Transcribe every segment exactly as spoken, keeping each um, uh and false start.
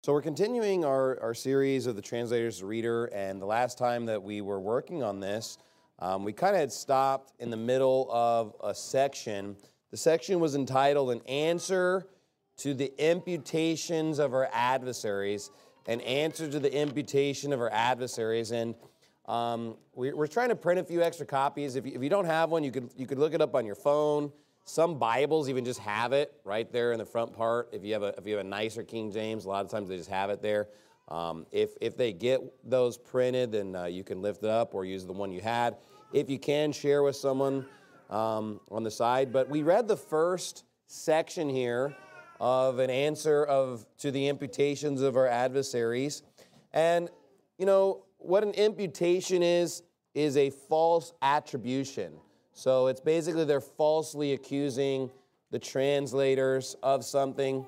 So we're continuing our, our series of the Translator's Reader, and the last time that we were working on this, um, we kind of had stopped in the middle of a section. The section was entitled An Answer to the Imputations of Our Adversaries, an answer to the imputation of our adversaries. And um, we, we're trying to print a few extra copies. If you, if you don't have one, you could, you could look it up on your phone. Some Bibles even just have it right there in the front part. If you have a if you have a nicer King James, a lot of times they just have it there. Um, if if they get those printed, then uh, you can lift it up or use the one you had. If you can, share with someone um, on the side. But we read the first section here of an answer of to the imputations of our adversaries, and you know what an imputation is is a false attribution. So it's basically they're falsely accusing the translators of something.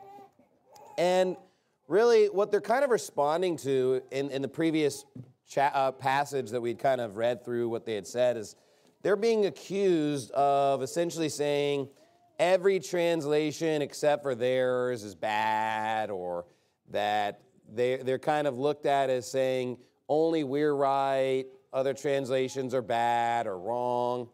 And really what they're kind of responding to in, in the previous cha- uh, passage that we'd kind of read through what they had said is they're being accused of essentially saying every translation except for theirs is bad, or that they, they're kind of looked at as saying only we're right, other translations are bad or wrong.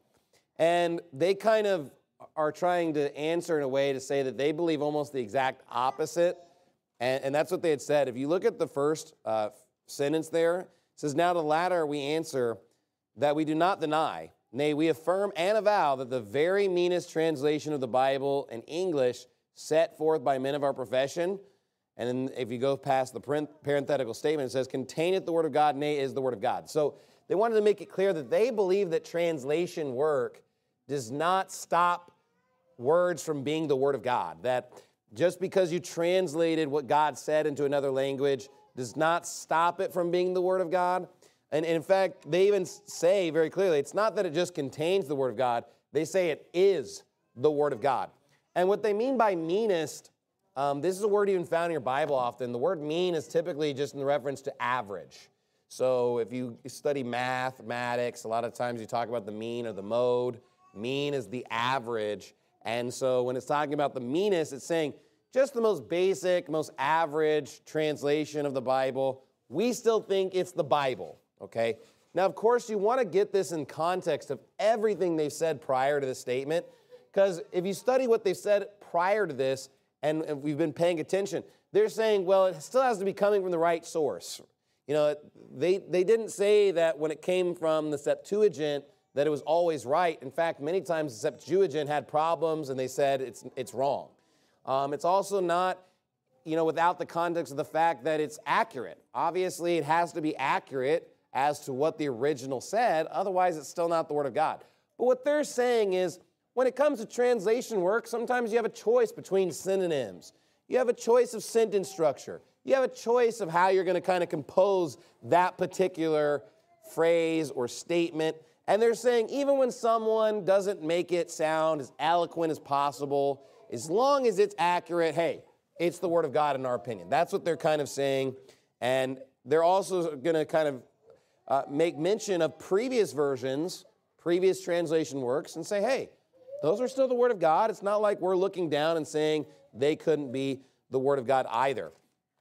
And they kind of are trying to answer in a way to say that they believe almost the exact opposite. And, and that's what they had said. If you look at the first uh, sentence there, it says, "Now to the latter we answer that we do not deny. Nay, we affirm and avow that the very meanest translation of the Bible in English set forth by men of our profession," and then if you go past the parenthetical statement, it says, "containeth the word of God, nay, is the word of God." So they wanted to make it clear that they believe that translation work does not stop words from being the Word of God. That just because you translated what God said into another language does not stop it from being the Word of God. And in fact, they even say very clearly, it's not that it just contains the Word of God, they say it is the Word of God. And what they mean by meanest, um, this is a word even found in your Bible often. The word mean is typically just in reference to average. So if you study mathematics, a lot of times you talk about the mean or the mode. Mean is the average. And so when it's talking about the meanest, it's saying just the most basic, most average translation of the Bible. We still think it's the Bible, okay? Now, of course, you want to get this in context of everything they've said prior to this statement, because if you study what they've said prior to this, and if we've been paying attention, they're saying, well, it still has to be coming from the right source. You know, they, they didn't say that when it came from the Septuagint that it was always right. In fact, many times the Septuagint had problems and they said it's, it's wrong. Um, it's also not, you know, without the context of the fact that it's accurate. Obviously, it has to be accurate as to what the original said. Otherwise, it's still not the Word of God. But what they're saying is when it comes to translation work, sometimes you have a choice between synonyms. You have a choice of sentence structure. You have a choice of how you're going to kind of compose that particular phrase or statement. And they're saying even when someone doesn't make it sound as eloquent as possible, as long as it's accurate, hey, it's the Word of God in our opinion. That's what they're kind of saying. And they're also going to kind of uh, make mention of previous versions, previous translation works, and say, hey, those are still the Word of God. It's not like we're looking down and saying they couldn't be the Word of God either.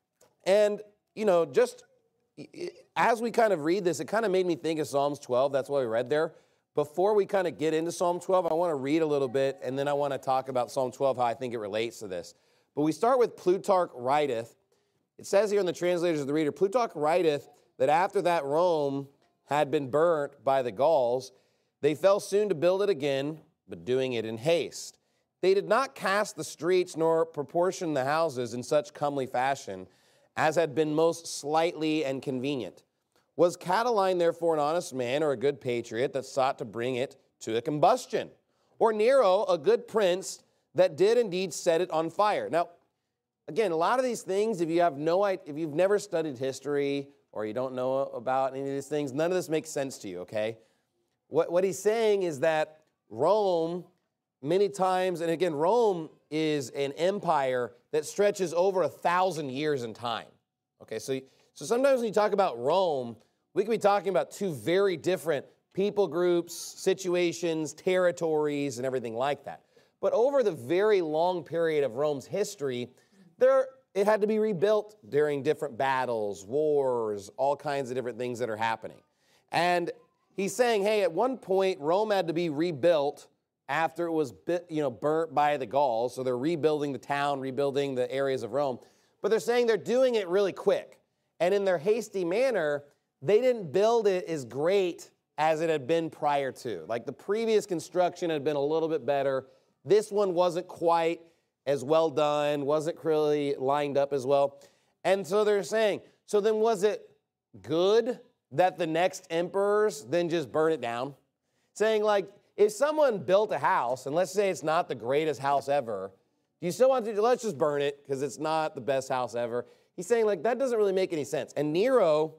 And, you know, just as we kind of read this, it kind of made me think of Psalms twelve. That's what we read there. Before we kind of get into Psalm twelve, I want to read a little bit, and then I want to talk about Psalm twelve, how I think it relates to this. But we start with Plutarch writeth. It says here in the Translators of the Reader, Plutarch writeth that after that Rome had been burnt by the Gauls, they fell soon to build it again, but doing it in haste. They did not cast the streets nor proportion the houses in such comely fashion as had been most slightly and convenient. Was Catiline therefore an honest man or a good patriot that sought to bring it to a combustion? Or Nero a good prince that did indeed set it on fire? Now, again, a lot of these things, if you have no idea, if you've never studied history or you don't know about any of these things, none of this makes sense to you, okay? What, what he's saying is that Rome, many times, and again, Rome is an empire that stretches over a thousand years in time. Okay, so, so sometimes when you talk about Rome, we could be talking about two very different people groups, situations, territories, and everything like that. But over the very long period of Rome's history, there it had to be rebuilt during different battles, wars, all kinds of different things that are happening. And he's saying, hey, at one point, Rome had to be rebuilt after it was you know, burnt by the Gauls. So they're rebuilding the town, rebuilding the areas of Rome. But they're saying they're doing it really quick. And in their hasty manner, they didn't build it as great as it had been prior to. Like the previous construction had been a little bit better. This one wasn't quite as well done, wasn't really lined up as well. And so they're saying, so then was it good that the next emperors then just burn it down? Saying like, if someone built a house, and let's say it's not the greatest house ever, do you still want to, let's just burn it because it's not the best house ever. He's saying like, that doesn't really make any sense. And Nero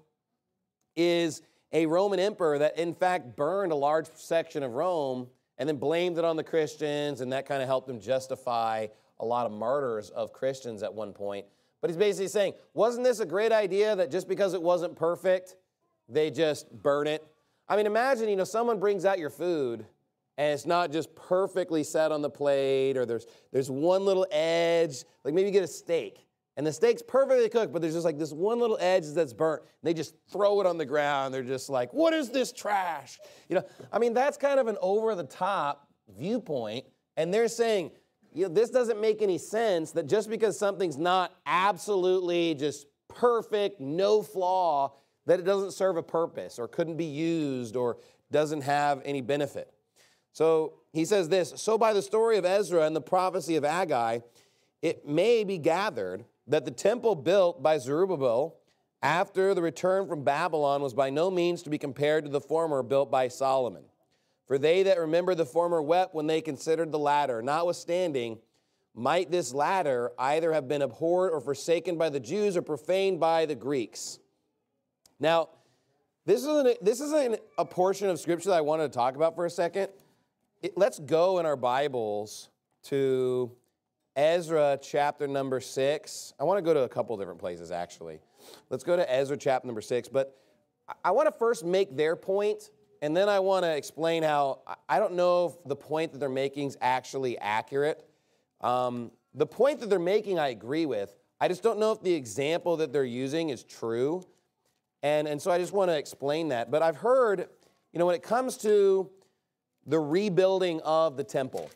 is a Roman emperor that in fact burned a large section of Rome and then blamed it on the Christians, and that kind of helped him justify a lot of martyrs of Christians at one point. But he's basically saying, wasn't this a great idea that just because it wasn't perfect, they just burn it? I mean, imagine, you know, someone brings out your food and it's not just perfectly set on the plate, or there's, there's one little edge, like maybe you get a steak, and the steak's perfectly cooked, but there's just like this one little edge that's burnt. And they just throw it on the ground. They're just like, what is this trash? You know, I mean, that's kind of an over-the-top viewpoint, and they're saying, you know, this doesn't make any sense that just because something's not absolutely just perfect, no flaw, that it doesn't serve a purpose or couldn't be used or doesn't have any benefit. So he says this, so by the story of Ezra and the prophecy of Haggai, it may be gathered that the temple built by Zerubbabel after the return from Babylon was by no means to be compared to the former built by Solomon. For they that remember the former wept when they considered the latter. Notwithstanding, might this latter either have been abhorred or forsaken by the Jews or profaned by the Greeks. Now, this isn't, this isn't a portion of Scripture that I wanted to talk about for a second. It, let's go in our Bibles to Ezra chapter number six. I want to go to a couple different places, actually. Let's go to Ezra chapter number six. But I want to first make their point, and then I want to explain how I don't know if the point that they're making is actually accurate. Um, the point that they're making, I agree with. I just don't know if the example that they're using is true. And, and so I just want to explain that. But I've heard, you know, when it comes to the rebuilding of the temple,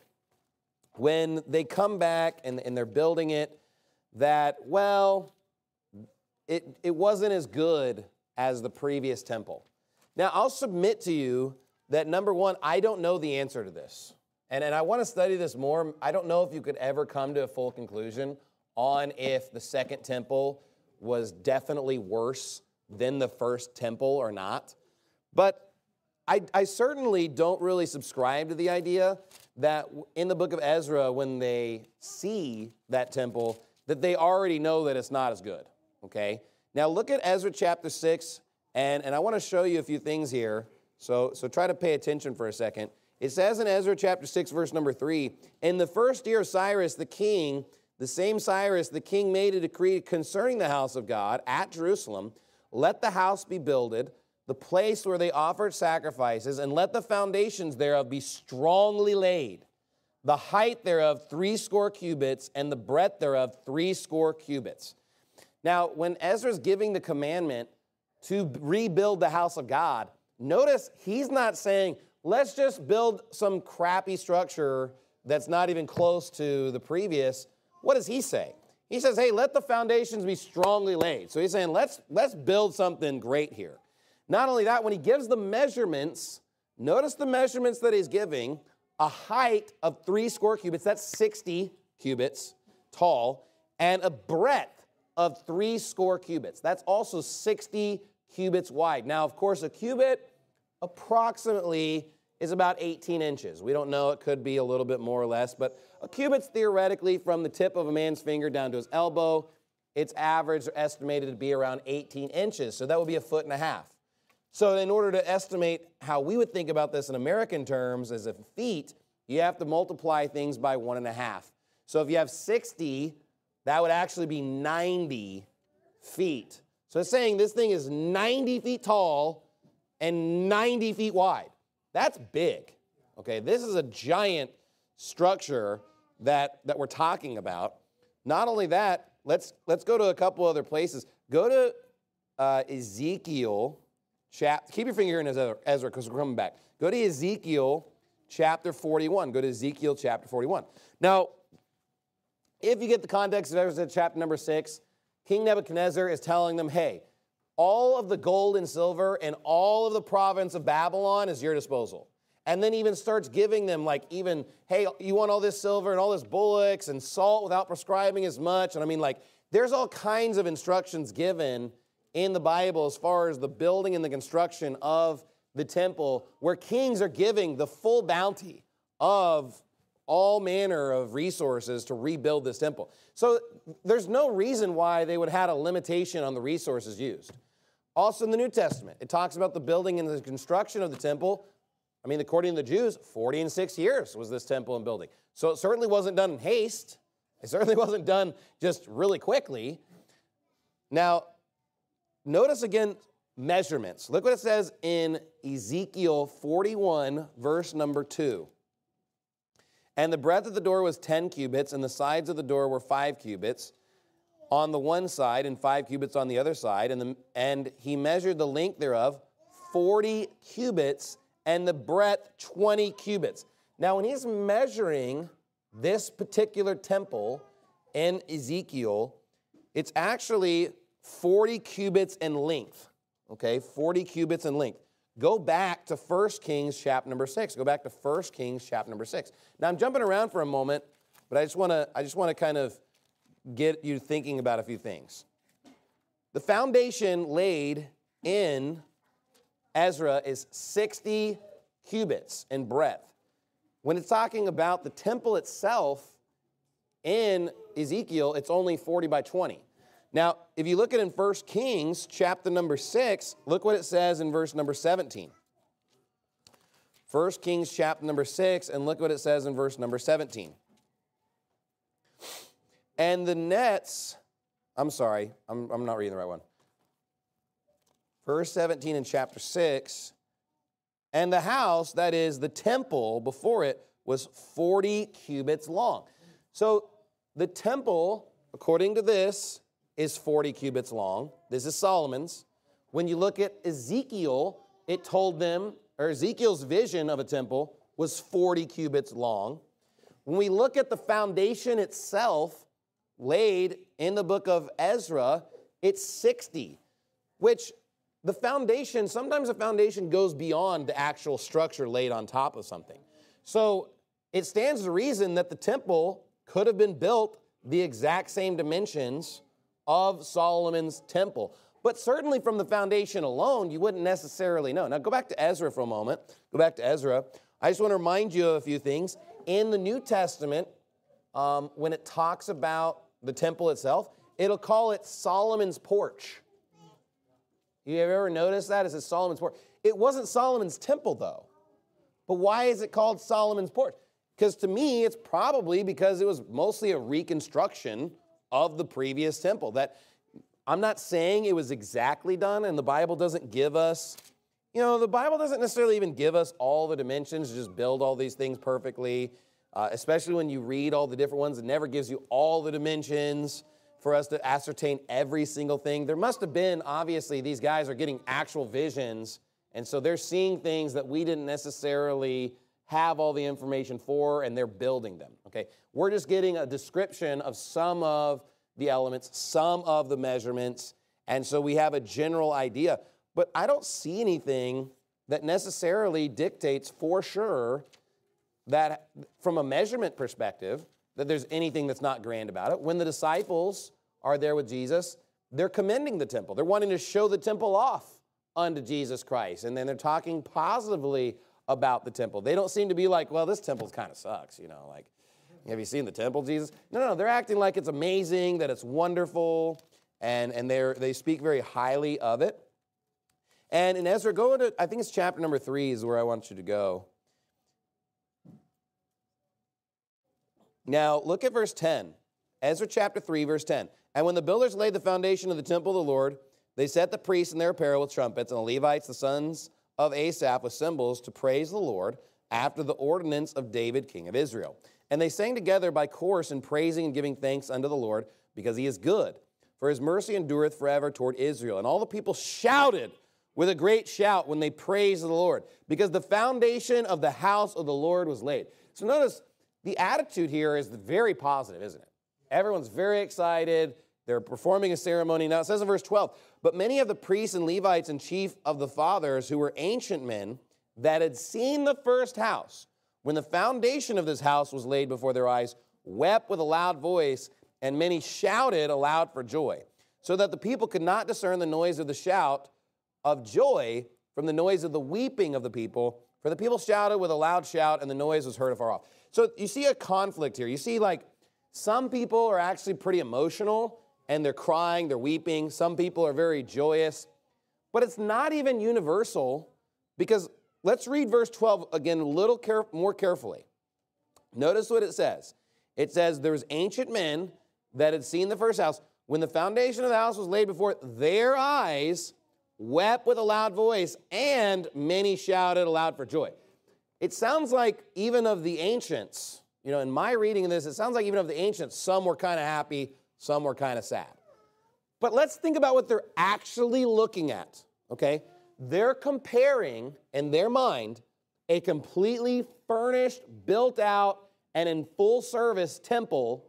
when they come back and, and they're building it, that, well, it, it wasn't as good as the previous temple. Now, I'll submit to you that, number one, I don't know the answer to this. And, and I want to study this more. I don't know if you could ever come to a full conclusion on if the second temple was definitely worse than the first temple or not. But I, I certainly don't really subscribe to the idea that in the book of Ezra, when they see that temple, that they already know that it's not as good, okay? Now look at Ezra chapter six, and, and I want to show you a few things here, so, so try to pay attention for a second. It says in Ezra chapter six, verse number three, in the first year of Cyrus the king, the same Cyrus the king made a decree concerning the house of God at Jerusalem, let the house be builded, the place where they offered sacrifices, and let the foundations thereof be strongly laid, the height thereof three score cubits, and the breadth thereof three score cubits. Now, when Ezra's giving the commandment to rebuild the house of God, notice he's not saying, let's just build some crappy structure that's not even close to the previous. What does he say? He says, hey, let the foundations be strongly laid. So he's saying, let's, let's build something great here. Not only that, when he gives the measurements, notice the measurements that he's giving, a height of three score cubits, that's sixty cubits tall, and a breadth of three score cubits. That's also sixty cubits wide. Now, of course, a cubit approximately is about eighteen inches. We don't know, it could be a little bit more or less, but a cubit's theoretically from the tip of a man's finger down to his elbow. It's average or estimated to be around eighteen inches, so that would be a foot and a half. So in order to estimate how we would think about this in American terms as a feet, you have to multiply things by one and a half. So if you have sixty, that would actually be ninety feet. So it's saying this thing is ninety feet tall and ninety feet wide. That's big, okay? This is a giant structure that, that we're talking about. Not only that, let's, let's go to a couple other places. Go to uh, Ezekiel, chap- keep your finger here in Ezra because we're coming back. Go to Ezekiel chapter forty-one. Go to Ezekiel chapter forty-one. Now, if you get the context of Ezra chapter number six, King Nebuchadnezzar is telling them, hey, all of the gold and silver and all of the province of Babylon is your disposal. And then even starts giving them like even, hey, you want all this silver and all this bullocks and salt without prescribing as much. And I mean, like, there's all kinds of instructions given in the Bible as far as the building and the construction of the temple, where kings are giving the full bounty of all manner of resources to rebuild this temple. So there's no reason why they would have had a limitation on the resources used. Also in the New Testament, it talks about the building and the construction of the temple. I mean, according to the Jews, forty and six years was this temple and building. So it certainly wasn't done in haste. It certainly wasn't done just really quickly. Now, notice again measurements. Look what it says in Ezekiel forty-one, verse number two. And the breadth of the door was ten cubits, and the sides of the door were five cubits on the one side and five cubits on the other side. And, the, and he measured the length thereof forty cubits, and the breadth twenty cubits. Now, when he's measuring this particular temple in Ezekiel, it's actually forty cubits in length, okay? forty cubits in length. Go back to First Kings chapter number six. Go back to First Kings chapter number six. Now, I'm jumping around for a moment, but I just want to I just want to kind of get you thinking about a few things. The foundation laid in Ezra is sixty cubits in breadth. When it's talking about the temple itself in Ezekiel, it's only forty by twenty. Now, if you look at it in First Kings chapter number six, look what it says in verse number seventeen. First Kings chapter number six, and look what it says in verse number seventeen. And the nets, I'm sorry, I'm, I'm not reading the right one. Verse seventeen in chapter six, and the house, that is the temple before it, was forty cubits long. So the temple, according to this, is forty cubits long. This is Solomon's. When you look at Ezekiel, it told them, or Ezekiel's vision of a temple was forty cubits long. When we look at the foundation itself laid in the book of Ezra, it's sixty, which the foundation, sometimes the foundation goes beyond the actual structure laid on top of something. So it stands to reason that the temple could have been built the exact same dimensions of Solomon's temple. But certainly from the foundation alone, you wouldn't necessarily know. Now go back to Ezra for a moment. Go back to Ezra. I just want to remind you of a few things. In the New Testament, um, when it talks about the temple itself, it'll call it Solomon's porch. You have ever noticed that? It says Solomon's porch. It wasn't Solomon's temple, though. But why is it called Solomon's porch? Because to me, it's probably because it was mostly a reconstruction of the previous temple. That I'm not saying it was exactly done, and the Bible doesn't give us, you know, the Bible doesn't necessarily even give us all the dimensions to just build all these things perfectly, uh, especially when you read all the different ones. It never gives you all the dimensions for us to ascertain every single thing. There must have been, obviously, these guys are getting actual visions, and so they're seeing things that we didn't necessarily have all the information for, and they're building them, okay? We're just getting a description of some of the elements, some of the measurements, and so we have a general idea. But I don't see anything that necessarily dictates for sure that from a measurement perspective, that there's anything that's not grand about it. When the disciples are there with Jesus, they're commending the temple. They're wanting to show the temple off unto Jesus Christ, and then they're talking positively about the temple. They don't seem to be like, well, this temple kind of sucks, you know, like, have you seen the temple, Jesus? No, no, they're acting like it's amazing, that it's wonderful, and, and they're, they speak very highly of it. And in Ezra, go to, I think it's chapter number three is where I want you to go. Now, look at verse ten. Ezra chapter three, verse ten. And when the builders laid the foundation of the temple of the Lord, they set the priests in their apparel with trumpets, and the Levites, the sons of Asaph, with cymbals to praise the Lord after the ordinance of David, king of Israel. And they sang together by course in praising and giving thanks unto the Lord because he is good. For his mercy endureth forever toward Israel. And all the people shouted with a great shout when they praised the Lord, because the foundation of the house of the Lord was laid. So notice the attitude here is very positive, isn't it? Everyone's very excited. They're performing a ceremony. Now it says in verse twelve, but many of the priests and Levites and chief of the fathers, who were ancient men that had seen the first house, when the foundation of this house was laid before their eyes, wept with a loud voice, and many shouted aloud for joy, so that the people could not discern the noise of the shout of joy from the noise of the weeping of the people. For the people shouted with a loud shout, and the noise was heard afar off. So you see a conflict here. You see, like, some people are actually pretty emotional, and they're crying, they're weeping. Some people are very joyous. But it's not even universal, because let's read verse twelve again a little care- more carefully. Notice what it says. It says, there was ancient men that had seen the first house. When the foundation of the house was laid before their eyes, wept with a loud voice, and many shouted aloud for joy. It sounds like even of the ancients, you know, in my reading of this, it sounds like even of the ancients, some were kind of happy, some were kind of sad. But let's think about what they're actually looking at, okay? They're comparing, in their mind, a completely furnished, built out, and in full service temple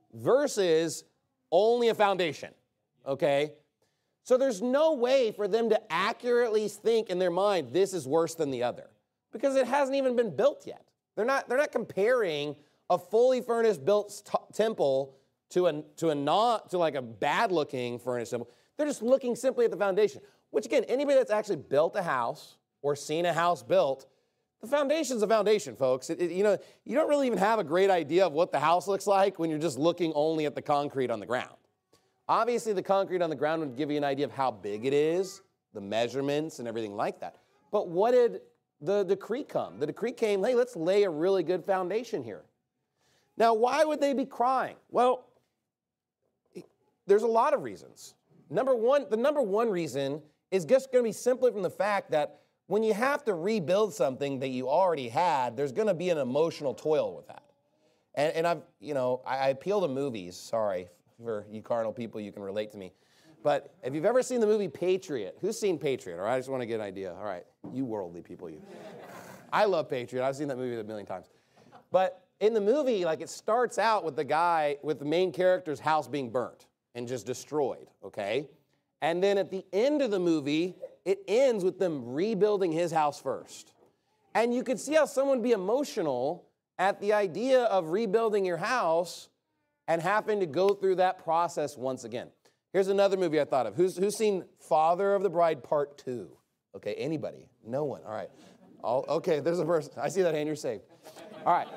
versus only a foundation, okay? So there's no way for them to accurately think in their mind, this is worse than the other, because it hasn't even been built yet. They're not, they're not comparing a fully furnished built t- temple to a, to a not, to like a bad looking furnished temple. They're just looking simply at the foundation, which again, anybody that's actually built a house or seen a house built, the foundation's a foundation, folks. It, it, you know, you don't really even have a great idea of what the house looks like when you're just looking only at the concrete on the ground. Obviously, the concrete on the ground would give you an idea of how big it is, the measurements and everything like that. But what did the decree come? The decree came, hey, let's lay a really good foundation here. Now, why would they be crying? Well, there's a lot of reasons. Number one, the number one reason is just going to be simply from the fact that when you have to rebuild something that you already had, there's going to be an emotional toil with that. And, and I've, you know, I, I appeal to movies. Sorry, for you carnal people, you can relate to me. But if you've ever seen the movie Patriot, who's seen Patriot? All right, I just want to get an idea. All right, you worldly people, you. I love Patriot. I've seen that movie a million times. But in the movie, like, it starts out with the guy, with the main character's house being burnt and just destroyed, okay? And then at the end of the movie, it ends with them rebuilding his house first. And you could see how someone would be emotional at the idea of rebuilding your house and having to go through that process once again. Here's another movie I thought of. Who's, who's seen Father of the Bride Part two? Okay, anybody? No one. All right. All, okay, there's a person. I see that hand. You're saved. All right.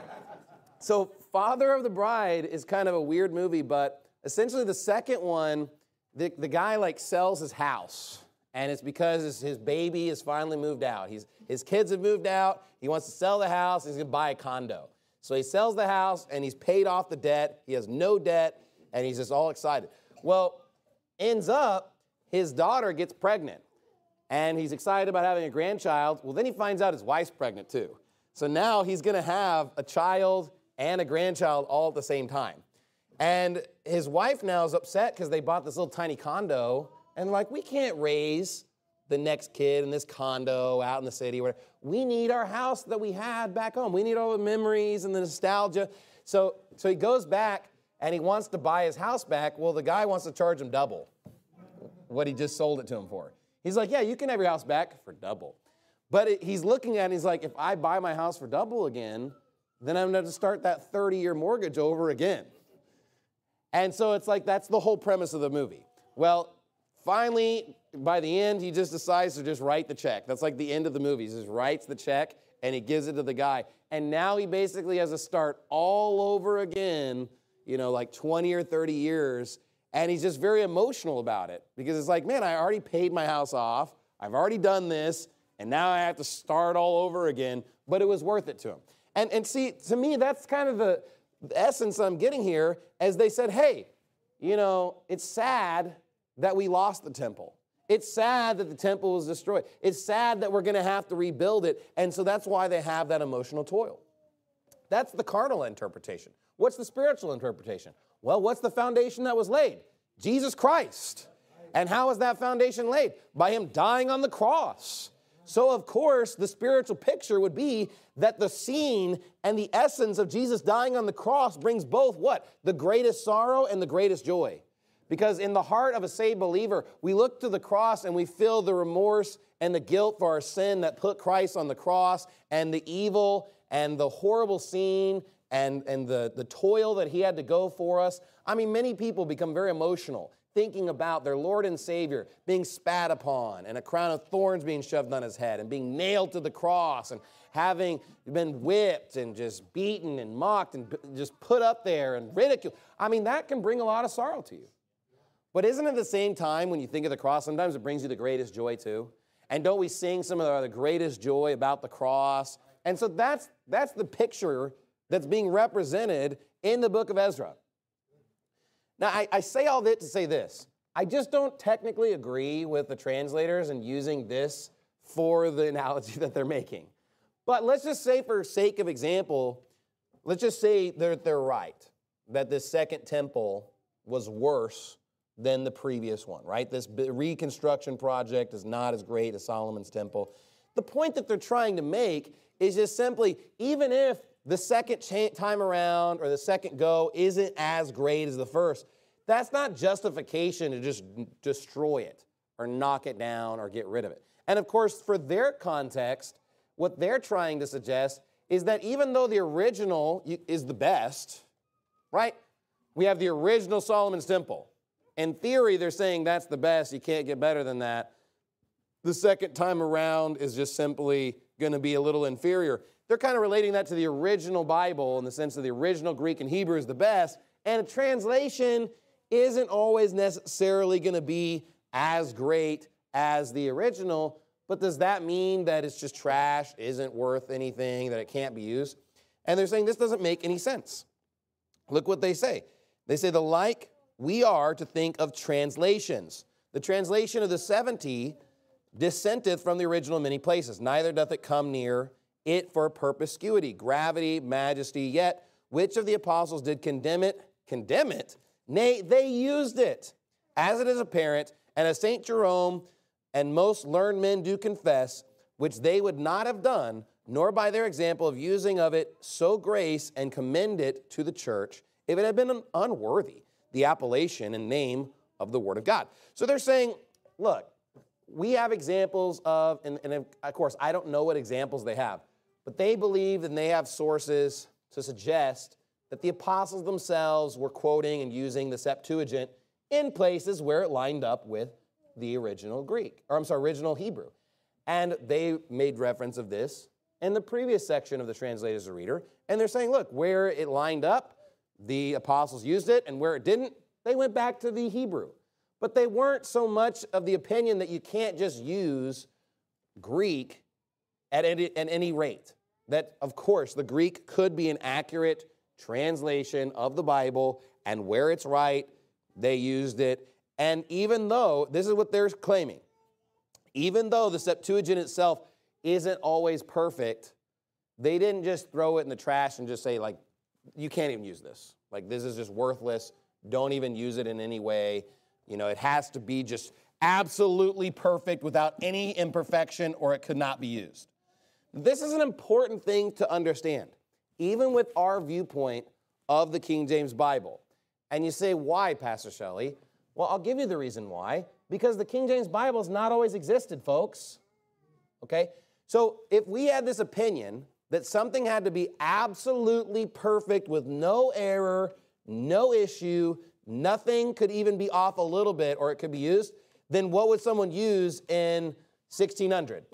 So Father of the Bride is kind of a weird movie, but essentially the second one, the, the guy like sells his house, and it's because his, his baby has finally moved out. He's, his kids have moved out. He wants to sell the house. He's going to buy a condo. So he sells the house, and he's paid off the debt. He has no debt, and he's just all excited. Well, ends up, his daughter gets pregnant, and he's excited about having a grandchild. Well, then he finds out his wife's pregnant too. So now he's going to have a child and a grandchild all at the same time. And his wife now is upset because they bought this little tiny condo, and like, we can't raise the next kid in this condo out in the city. Where we need our house that we had back home. We need all the memories and the nostalgia. So, so he goes back, and he wants to buy his house back. Well, the guy wants to charge him double what he just sold it to him for. He's like, yeah, you can have your house back for double. But it, he's looking at it, and he's like, if I buy my house for double again, then I'm going to have to start that thirty-year mortgage over again. And so it's like, that's the whole premise of the movie. Well, finally, by the end, he just decides to just write the check. That's like the end of the movie. He just writes the check, and he gives it to the guy. And now he basically has to start all over again, you know, like twenty or thirty years. And he's just very emotional about it, because it's like, man, I already paid my house off. I've already done this, and now I have to start all over again. But it was worth it to him. And, and see, to me, that's kind of the, the essence I'm getting here, as they said, hey, you know, it's sad that we lost the temple. It's sad that the temple was destroyed. It's sad that we're going to have to rebuild it. And so that's why they have that emotional toil. That's the carnal interpretation. What's the spiritual interpretation? Well, what's the foundation that was laid? Jesus Christ. And how is that foundation laid? By him dying on the cross. So, of course, the spiritual picture would be that the scene and the essence of Jesus dying on the cross brings both what? The greatest sorrow and the greatest joy. Because in the heart of a saved believer, we look to the cross and we feel the remorse and the guilt for our sin that put Christ on the cross, and the evil and the horrible scene and, and the, the toil that he had to go for us. I mean, many people become very emotional thinking about their Lord and Savior being spat upon and a crown of thorns being shoved on his head and being nailed to the cross and having been whipped and just beaten and mocked and just put up there and ridiculed. I mean, that can bring a lot of sorrow to you. But isn't it at the same time when you think of the cross, sometimes it brings you the greatest joy too? And don't we sing some of the greatest joy about the cross? And so that's, that's the picture that's being represented in the book of Ezra. Now, I, I say all that to say this. I just don't technically agree with the translators in using this for the analogy that they're making. But let's just say, for sake of example, let's just say they're, they're right, that this second temple was worse than the previous one, right? This reconstruction project is not as great as Solomon's temple. The point that they're trying to make is just simply, even if the second time around or the second go isn't as great as the first, that's not justification to just destroy it or knock it down or get rid of it. And of course, for their context, what they're trying to suggest is that even though the original is the best, right? We have the original Solomon's temple. In theory, they're saying that's the best. You can't get better than that. The second time around is just simply going to be a little inferior. They're kind of relating that to the original Bible in the sense that the original Greek and Hebrew is the best, and a translation isn't always necessarily going to be as great as the original, but does that mean that it's just trash, isn't worth anything, that it can't be used? And they're saying this doesn't make any sense. Look what they say. They say, the like we are to think of translations. The translation of the seventy dissenteth from the original in many places. Neither doth it come near it for perspicuity, gravity, majesty. Yet, which of the apostles did condemn it? Condemn it? Nay, they used it, as it is apparent, and as Saint Jerome and most learned men do confess, which they would not have done, nor by their example of using of it so grace and commend it to the church, if it had been unworthy the appellation and name of the word of God. So they're saying, look, we have examples of, and, and of course, I don't know what examples they have, but they believe and they have sources to suggest that the apostles themselves were quoting and using the Septuagint in places where it lined up with the original Greek, or I'm sorry, original Hebrew. And they made reference of this in the previous section of the Translators of Reader, and they're saying, look, where it lined up, the apostles used it, and where it didn't, they went back to the Hebrew. But they weren't so much of the opinion that you can't just use Greek at any, at any rate. That, of course, the Greek could be an accurate translation of the Bible, and where it's right, they used it. And even though, this is what they're claiming, even though the Septuagint itself isn't always perfect, they didn't just throw it in the trash and just say, like, you can't even use this. Like, this is just worthless. Don't even use it in any way. You know, it has to be just absolutely perfect without any imperfection, or it could not be used. This is an important thing to understand, even with our viewpoint of the King James Bible. And you say, why, Pastor Shelley? Well, I'll give you the reason why. Because the King James Bible has not always existed, folks. Okay? So if we had this opinion that something had to be absolutely perfect with no error, no issue, nothing could even be off a little bit or it could be used, then what would someone use in sixteen hundred?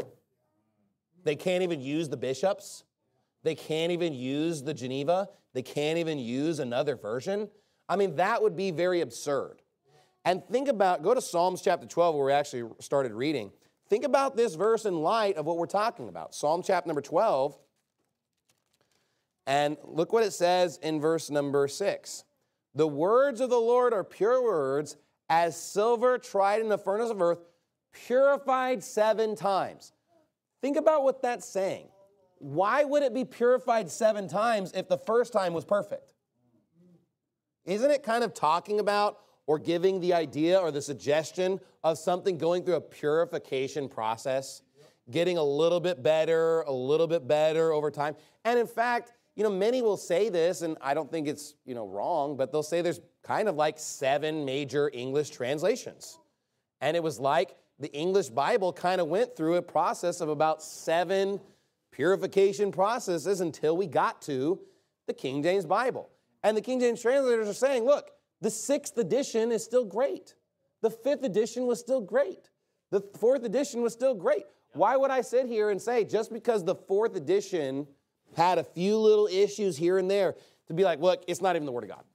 They can't even use the bishops. They can't even use the Geneva. They can't even use another version. I mean, that would be very absurd. And think about, go to Psalms chapter twelve where we actually started reading. Think about this verse in light of what we're talking about. Psalm chapter number twelve. And look what it says in verse number six. The words of the Lord are pure words, as silver tried in the furnace of earth, purified seven times. Think about what that's saying. Why would it be purified seven times if the first time was perfect? Isn't it kind of talking about or giving the idea or the suggestion of something going through a purification process, getting a little bit better, a little bit better over time? And in fact, you know, many will say this, and I don't think it's, you know, wrong, but they'll say there's kind of like seven major English translations. And it was like the English Bible kind of went through a process of about seven purification processes until we got to the King James Bible. And the King James translators are saying, look, the sixth edition is still great. The fifth edition was still great. The fourth edition was still great. Why would I sit here and say just because the fourth edition had a few little issues here and there to be like, look, it's not even the Word of God?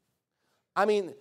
I mean,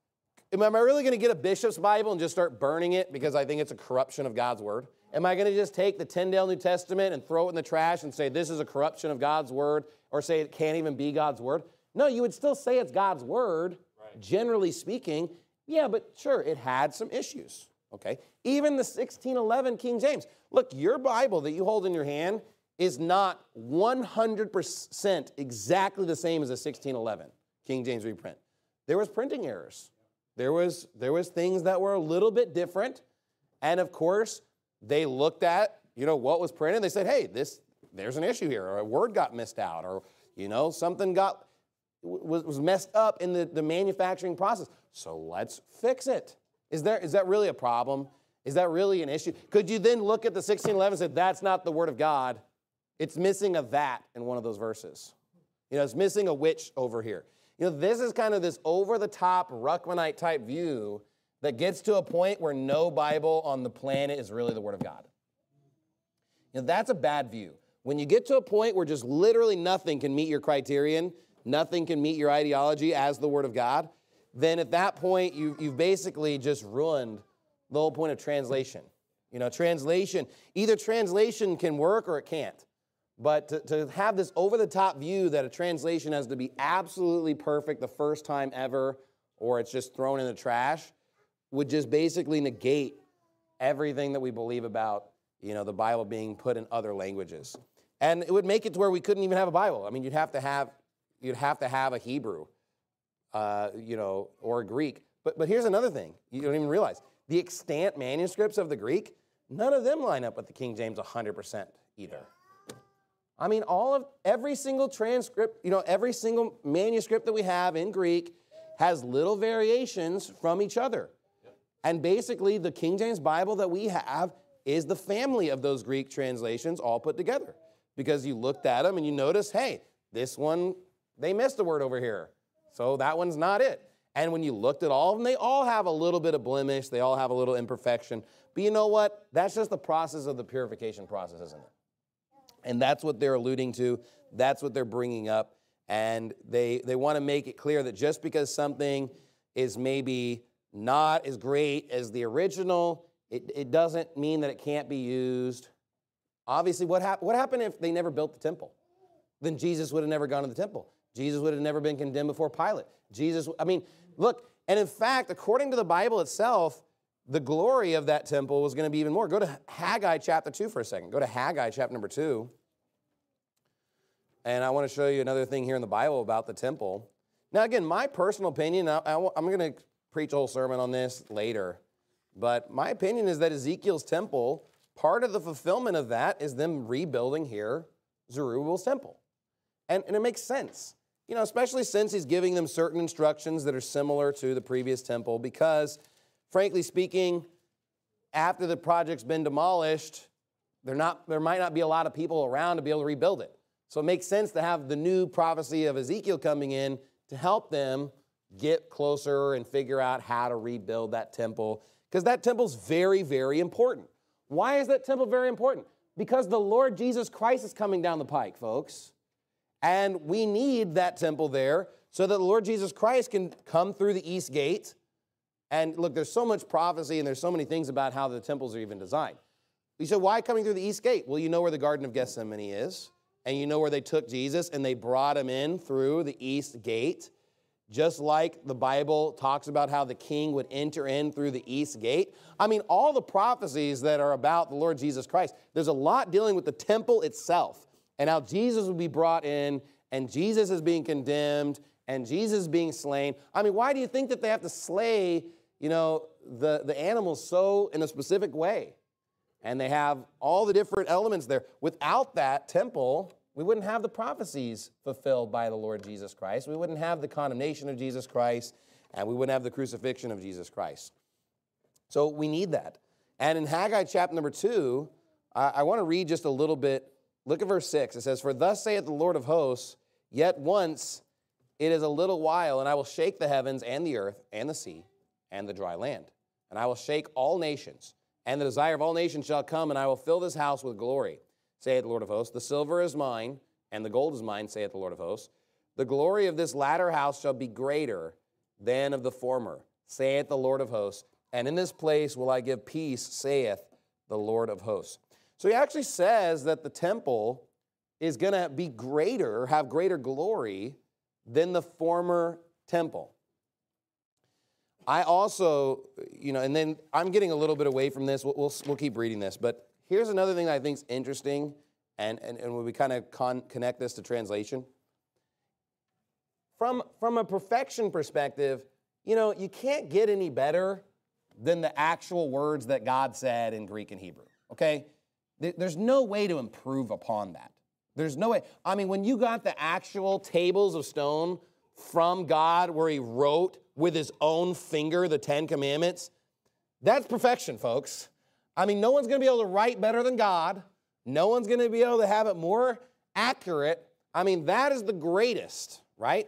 am I really going to get a bishop's Bible and just start burning it because I think it's a corruption of God's Word? Am I going to just take the Tyndale New Testament and throw it in the trash and say this is a corruption of God's Word, or say it can't even be God's Word? No, you would still say it's God's Word, right, generally speaking. Yeah, but sure, it had some issues, okay? Even the sixteen eleven King James. Look, your Bible that you hold in your hand is not one hundred percent exactly the same as the sixteen eleven King James reprint. There was printing errors. There was, there was things that were a little bit different. And of course, they looked at, you know, what was printed. They said, hey, this, there's an issue here, or a word got missed out, or, you know, something got, was, was messed up in the, the manufacturing process. So let's fix it. Is there, is that really a problem? Is that really an issue? Could you then look at the sixteen eleven and say, that's not the Word of God? It's missing a that in one of those verses. You know, it's missing a which over here. You know, this is kind of this over-the-top Ruckmanite type view that gets to a point where no Bible on the planet is really the Word of God. You know, that's a bad view. When you get to a point where just literally nothing can meet your criterion, nothing can meet your ideology as the Word of God, then at that point, you, you've basically just ruined the whole point of translation. You know, translation, either translation can work or it can't. But to, to have this over-the-top view that a translation has to be absolutely perfect the first time ever, or it's just thrown in the trash, would just basically negate everything that we believe about, you know, the Bible being put in other languages. And it would make it to where we couldn't even have a Bible. I mean, you'd have to have, you'd have to have a Hebrew, uh, you know, or a Greek. But, but here's another thing you don't even realize. The extant manuscripts of the Greek, none of them line up with the King James one hundred percent either. I mean, all of, every single transcript, you know, every single manuscript that we have in Greek has little variations from each other. Yep. And basically, the King James Bible that we have is the family of those Greek translations all put together. Because you looked at them and you notice, hey, this one, they missed a word over here. So that one's not it. And when you looked at all of them, they all have a little bit of blemish. They all have a little imperfection. But you know what? That's just the process of the purification process, isn't it? And that's what they're alluding to. That's what they're bringing up. And they, they want to make it clear that just because something is maybe not as great as the original, it, it doesn't mean that it can't be used. Obviously, what, hap- what happened if they never built the temple? Then Jesus would have never gone to the temple. Jesus would have never been condemned before Pilate. Jesus, I mean, look, and in fact, according to the Bible itself, the glory of that temple was going to be even more. Go to Haggai chapter two for a second. Go to Haggai chapter number two. And I want to show you another thing here in the Bible about the temple. Now, again, my personal opinion, I, I, I'm going to preach a whole sermon on this later. But my opinion is that Ezekiel's temple, part of the fulfillment of that is them rebuilding here Zerubbabel's temple. And, and it makes sense. You know, especially since he's giving them certain instructions that are similar to the previous temple, because frankly speaking, after the project's been demolished, there not, there might not be a lot of people around to be able to rebuild it. So it makes sense to have the new prophecy of Ezekiel coming in to help them get closer and figure out how to rebuild that temple, because that temple's very, very important. Why is that temple very important? Because the Lord Jesus Christ is coming down the pike, folks. And we need that temple there so that the Lord Jesus Christ can come through the east gate. And look, there's so much prophecy and there's so many things about how the temples are even designed. You said, why coming through the east gate? Well, you know where the Garden of Gethsemane is, and you know where they took Jesus and they brought him in through the east gate, just like the Bible talks about how the king would enter in through the east gate. I mean, all the prophecies that are about the Lord Jesus Christ, there's a lot dealing with the temple itself and how Jesus would be brought in and Jesus is being condemned and Jesus being slain. I mean, why do you think that they have to slay, you know, the, the animals so in a specific way? And they have all the different elements there. Without that temple, we wouldn't have the prophecies fulfilled by the Lord Jesus Christ. We wouldn't have the condemnation of Jesus Christ, and we wouldn't have the crucifixion of Jesus Christ. So we need that. And in Haggai chapter number two, I, I want to read just a little bit. Look at verse six. It says, "For thus saith the Lord of hosts, yet once it is a little while, and I will shake the heavens and the earth and the sea and the dry land. And I will shake all nations, and the desire of all nations shall come, and I will fill this house with glory, saith the Lord of hosts. The silver is mine, and the gold is mine, saith the Lord of hosts. The glory of this latter house shall be greater than of the former, saith the Lord of hosts. And in this place will I give peace, saith the Lord of hosts." So he actually says that the temple is going to be greater, have greater glory than the former temple. I also, you know, and then I'm getting a little bit away from this. We'll, we'll, we'll keep reading this. But here's another thing that I think is interesting, and, and, and when we kind of con- connect this to translation. From, from a perfection perspective, you know, you can't get any better than the actual words that God said in Greek and Hebrew, okay? There's no way to improve upon that. There's no way. I mean, when you got the actual tables of stone from God where he wrote with his own finger the Ten Commandments, that's perfection, folks. I mean, no one's going to be able to write better than God. No one's going to be able to have it more accurate. I mean, that is the greatest, right?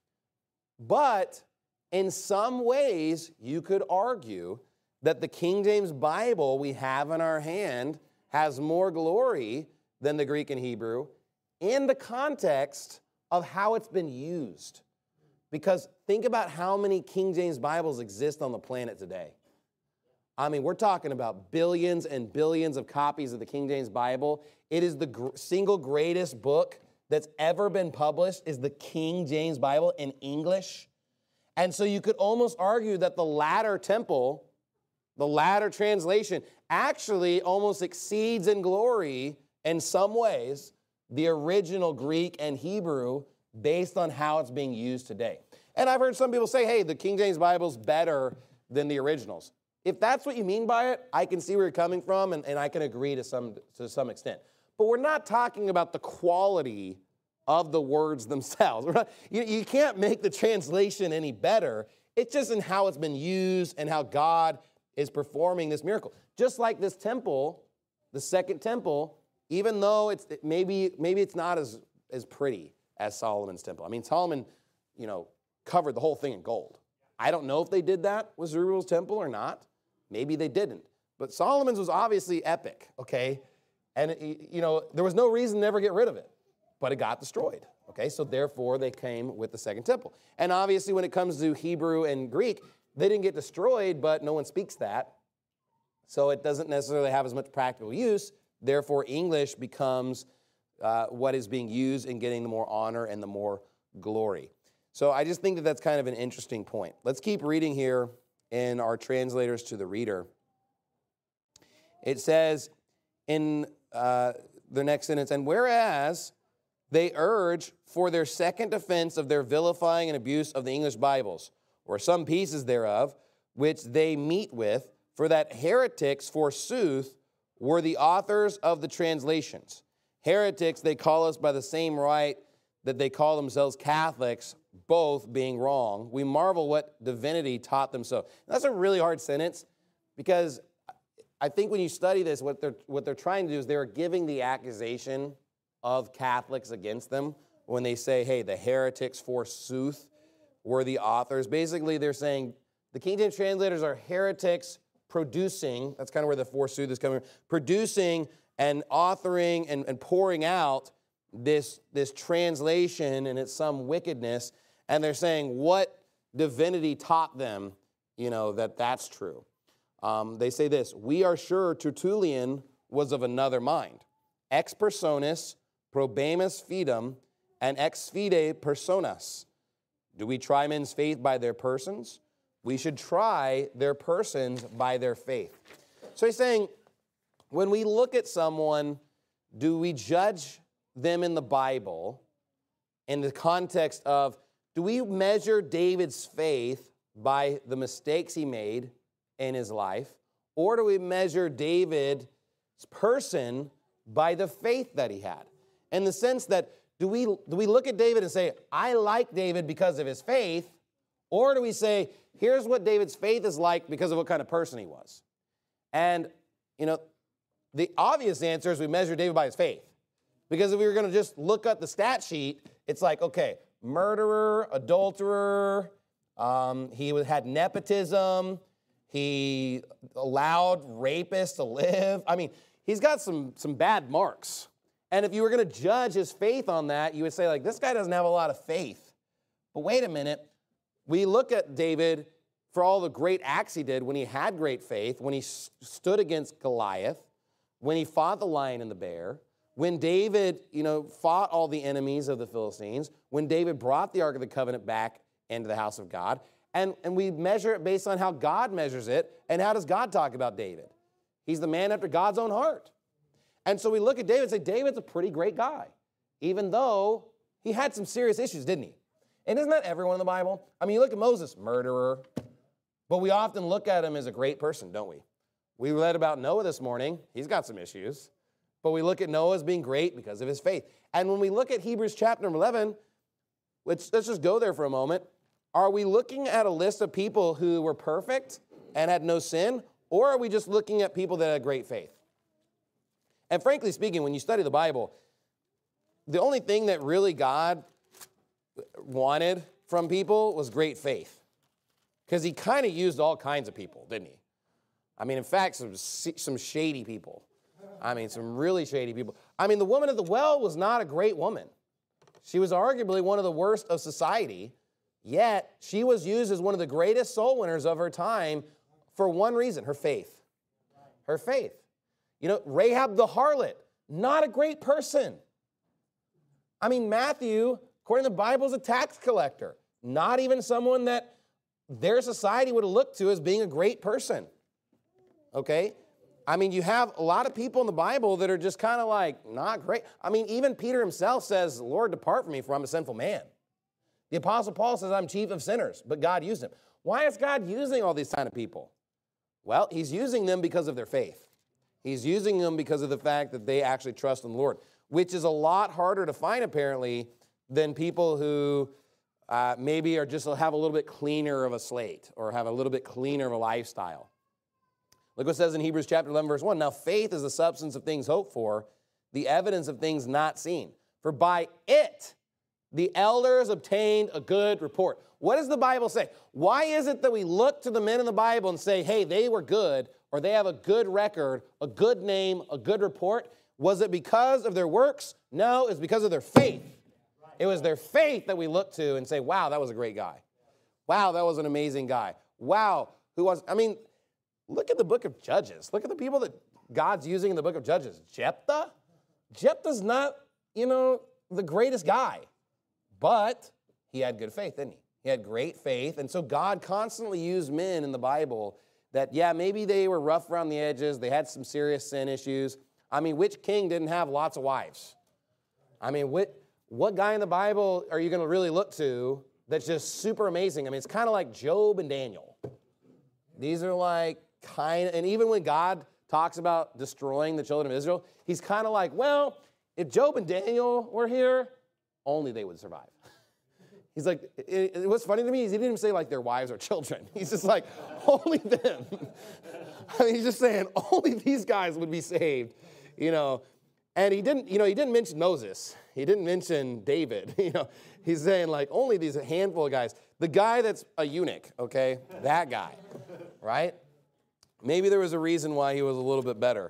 But in some ways, you could argue that the King James Bible we have in our hand has more glory than the Greek and Hebrew in the context of how it's been used. Because think about how many King James Bibles exist on the planet today. I mean, we're talking about billions and billions of copies of the King James Bible. It is the gr- single greatest book that's ever been published is the King James Bible in English. And so you could almost argue that the latter temple, the latter translation, actually almost exceeds in glory in some ways the original Greek and Hebrew based on how it's being used today. And I've heard some people say, hey, the King James Bible's better than the originals. If that's what you mean by it, I can see where you're coming from, and, and I can agree to some, to some extent. But we're not talking about the quality of the words themselves. We're not, you, you can't make the translation any better. It's just in how it's been used and how God is performing this miracle. Just like this temple, the second temple, even though it's maybe maybe it's not as, as pretty as Solomon's temple. I mean, Solomon, you know, covered the whole thing in gold. I don't know if they did that with Zerubbabel's temple or not. Maybe they didn't. But Solomon's was obviously epic, okay? And, it, you know, there was no reason to never get rid of it. But it got destroyed, okay? So therefore, they came with the second temple. And obviously, when it comes to Hebrew and Greek, they didn't get destroyed, but no one speaks that. So it doesn't necessarily have as much practical use. Therefore, English becomes uh, what is being used in getting the more honor and the more glory. So I just think that that's kind of an interesting point. Let's keep reading here in our translators to the reader. It says in uh, the next sentence, "And whereas they urge for their second defense of their vilifying and abuse of the English Bibles, or some pieces thereof, which they meet with, for that heretics, forsooth, were the authors of the translations. Heretics, they call us by the same right that they call themselves Catholics, both being wrong. We marvel what divinity taught them so." That's a really hard sentence, because I think when you study this, what they're, what they're trying to do is they're giving the accusation of Catholics against them when they say, hey, the heretics, forsooth, were the authors. Basically, they're saying the King James translators are heretics producing, that's kind of where the forsooth is coming from, producing and authoring and, and pouring out this, this translation, and it's some wickedness. And they're saying what divinity taught them, you know, that that's true. Um, they say this: "We are sure Tertullian was of another mind. Ex personis probamus fidem and ex fide personas. Do we try men's faith by their persons? We should try their persons by their faith." So he's saying, when we look at someone, do we judge them in the Bible in the context of do we measure David's faith by the mistakes he made in his life, or do we measure David's person by the faith that he had? In the sense that, do we, do we look at David and say, I like David because of his faith, or do we say, here's what David's faith is like because of what kind of person he was? And, you know, the obvious answer is we measure David by his faith. Because if we were going to just look at the stat sheet, it's like, okay, murderer, adulterer, um, he had nepotism, he allowed rapists to live. I mean, he's got some, some bad marks. And if you were going to judge his faith on that, you would say, like, this guy doesn't have a lot of faith. But wait a minute. We look at David for all the great acts he did when he had great faith, when he st- stood against Goliath, when he fought the lion and the bear, when David, you know, fought all the enemies of the Philistines, when David brought the Ark of the Covenant back into the house of God, and, and we measure it based on how God measures it, and how does God talk about David? He's the man after God's own heart. And so we look at David and say, David's a pretty great guy, even though he had some serious issues, didn't he? And isn't that everyone in the Bible? I mean, you look at Moses, murderer, but we often look at him as a great person, don't we? We read about Noah this morning. He's got some issues. But we look at Noah as being great because of his faith. And when we look at Hebrews chapter eleven, let's, let's just go there for a moment. Are we looking at a list of people who were perfect and had no sin? Or are we just looking at people that had great faith? And frankly speaking, when you study the Bible, the only thing that really God wanted from people was great faith. Because he kind of used all kinds of people, didn't he? I mean, in fact, some, some shady people. I mean, some really shady people. I mean, the woman at the well was not a great woman. She was arguably one of the worst of society, yet she was used as one of the greatest soul winners of her time for one reason, her faith. Her faith. You know, Rahab the harlot, not a great person. I mean, Matthew, according to the Bible, is a tax collector, not even someone that their society would have looked to as being a great person. Okay? I mean, you have a lot of people in the Bible that are just kind of like, not great. I mean, even Peter himself says, Lord, depart from me, for I'm a sinful man. The Apostle Paul says, I'm chief of sinners, but God used him. Why is God using all these kind of people? Well, he's using them because of their faith. He's using them because of the fact that they actually trust in the Lord, which is a lot harder to find, apparently, than people who uh, maybe are just have a little bit cleaner of a slate or have a little bit cleaner of a lifestyle. Look what it says in Hebrews chapter eleven, verse one. Now faith is the substance of things hoped for, the evidence of things not seen. For by it the elders obtained a good report. What does the Bible say? Why is it that we look to the men in the Bible and say, hey, they were good, or they have a good record, a good name, a good report? Was it because of their works? No, it's because of their faith. It was their faith that we look to and say, wow, that was a great guy. Wow, that was an amazing guy. Wow, who was, I mean, look at the book of Judges. Look at the people that God's using in the book of Judges. Jephthah? Jephthah's not, you know, the greatest guy, but he had good faith, didn't he? He had great faith, and so God constantly used men in the Bible that, yeah, maybe they were rough around the edges, they had some serious sin issues. I mean, which king didn't have lots of wives? I mean, what, what guy in the Bible are you going to really look to that's just super amazing? I mean, it's kind of like Job and Daniel. These are like kind of, and even when God talks about destroying the children of Israel, he's kind of like, well, if Job and Daniel were here, only they would survive. He's like, it, it, what's funny to me is he didn't even say like their wives or children. He's just like, only them. I mean, he's just saying only these guys would be saved, you know. And he didn't, you know, he didn't mention Moses. He didn't mention David. You know, he's saying like only these handful of guys. The guy that's a eunuch, okay, that guy, right? Maybe there was a reason why he was a little bit better.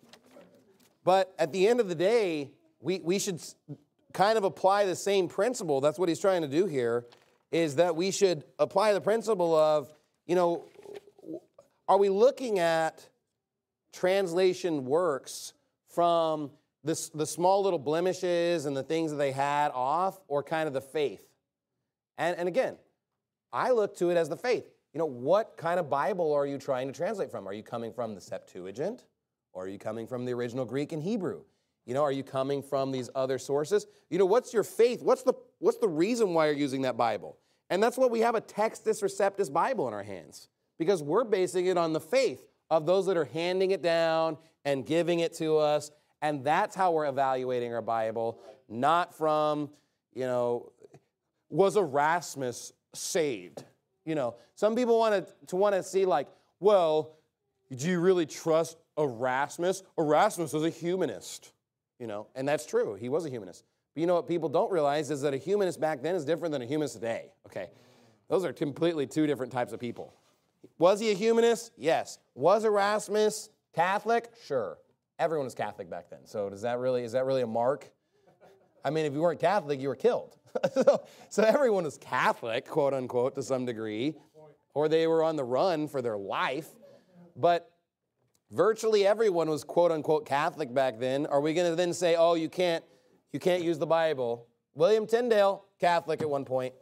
But at the end of the day, we, we should kind of apply the same principle. That's what he's trying to do here, is that we should apply the principle of, you know, are we looking at translation works from this, the small little blemishes and the things that they had off, or kind of the faith? And, and again, I look to it as the faith. You know, what kind of Bible are you trying to translate from? Are you coming from the Septuagint? Or are you coming from the original Greek and Hebrew? You know, are you coming from these other sources? You know, what's your faith? What's the, what's the reason why you're using that Bible? And that's what we have a Textus Receptus Bible in our hands, because we're basing it on the faith of those that are handing it down and giving it to us. And that's how we're evaluating our Bible, not from, you know, was Erasmus saved? You know, some people want to, to want to see like, well, do you really trust Erasmus? Erasmus was a humanist, you know, and that's true. He was a humanist. But you know what people don't realize is that a humanist back then is different than a humanist today, okay? Those are completely two different types of people. Was he a humanist? Yes. Was Erasmus Catholic? Sure. Everyone was Catholic back then. So does that really, is that really a mark? I mean, if you weren't Catholic, you were killed. so, so everyone was Catholic, quote unquote, to some degree, or they were on the run for their life. But virtually everyone was quote unquote Catholic back then. Are we going to then say, oh, you can't, you can't use the Bible? William Tyndale, Catholic at one point.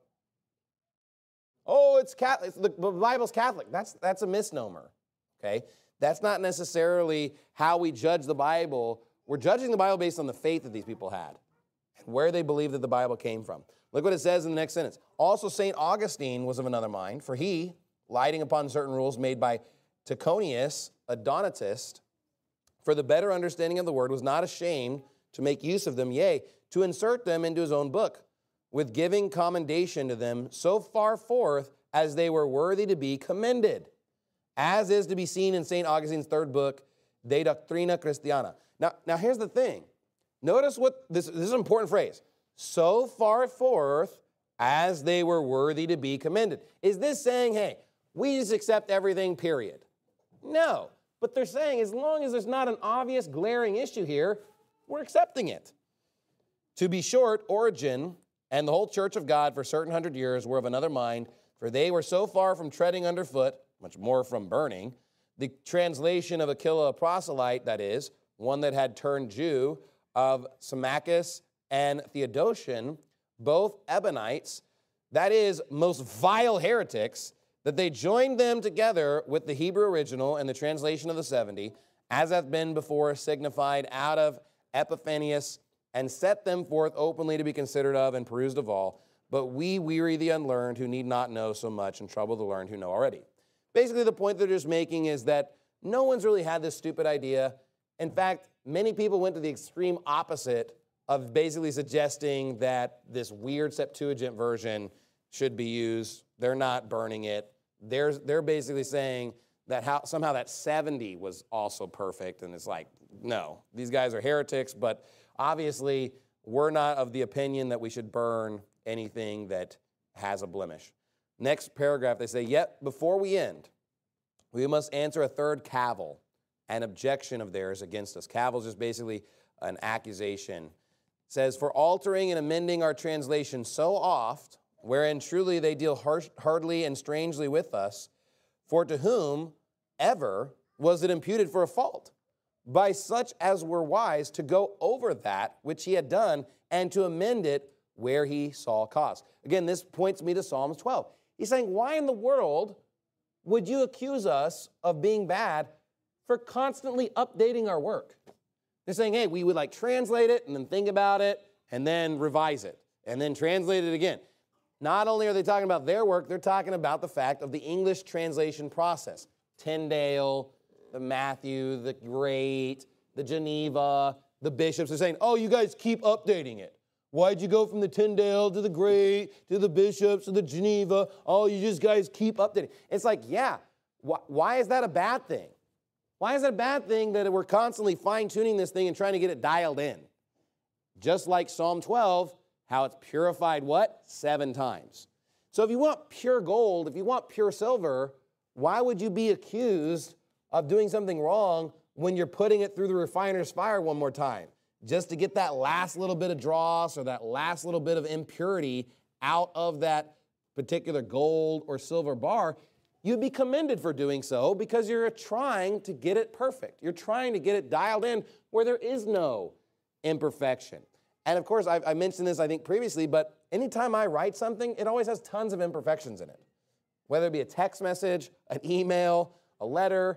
Oh, it's Catholic. The Bible's Catholic. That's, that's a misnomer, okay? That's not necessarily how we judge the Bible. We're judging the Bible based on the faith that these people had and where they believed that the Bible came from. Look what it says in the next sentence. Also, Saint Augustine was of another mind, for he, lighting upon certain rules made by Tychonius, a Donatist, for the better understanding of the word, was not ashamed to make use of them, yea, to insert them into his own book, with giving commendation to them so far forth as they were worthy to be commended, as is to be seen in Saint Augustine's third book, De Doctrina Christiana. Now, now here's the thing. Notice what, this, this is an important phrase. So far forth as they were worthy to be commended. Is this saying, hey, we just accept everything, period? No. But they're saying as long as there's not an obvious glaring issue here, we're accepting it. To be short, Origen and the whole church of God for certain hundred years were of another mind, for they were so far from treading underfoot, much more from burning, the translation of Aquila a proselyte, that is, one that had turned Jew, of Symmachus and Theodotion, both Ebionites, that is, most vile heretics, that they joined them together with the Hebrew original and the translation of the seventy, as hath been before signified out of Epiphanius, and set them forth openly to be considered of and perused of all. But we weary the unlearned who need not know so much, and trouble the learned who know already. Basically, the point they're just making is that no one's really had this stupid idea. In fact, many people went to the extreme opposite of basically suggesting that this weird Septuagint version should be used. They're not burning it. They're, they're basically saying that how, somehow that seventy was also perfect, and it's like, no, these guys are heretics, but obviously we're not of the opinion that we should burn anything that has a blemish. Next paragraph, they say, yet before we end, we must answer a third cavil, an objection of theirs against us. Cavil is just basically an accusation. It says, for altering and amending our translation so oft, wherein truly they deal harsh, hardly and strangely with us, for to whom ever was it imputed for a fault? By such as were wise to go over that which he had done and to amend it where he saw cause. Again, this points me to Psalms twelve. He's saying, why in the world would you accuse us of being bad for constantly updating our work? They're saying, hey, we would like translate it and then think about it and then revise it and then translate it again. Not only are they talking about their work, they're talking about the fact of the English translation process. Tyndale, the Matthew, the Great, the Geneva, the bishops are saying, oh, you guys keep updating it. Why'd you go from the Tyndale to the Great, to the bishops, to the Geneva? Oh, you just guys keep updating. It's like, yeah, wh why is that a bad thing? Why is it a bad thing that we're constantly fine-tuning this thing and trying to get it dialed in? Just like Psalm twelve, how it's purified what? Seven times. So if you want pure gold, if you want pure silver, why would you be accused of doing something wrong when you're putting it through the refiner's fire one more time, just to get that last little bit of dross or that last little bit of impurity out of that particular gold or silver bar? You'd be commended for doing so because you're trying to get it perfect. You're trying to get it dialed in where there is no imperfection. And of course, I've, I mentioned this, I think, previously, but anytime I write something, it always has tons of imperfections in it. Whether it be a text message, an email, a letter,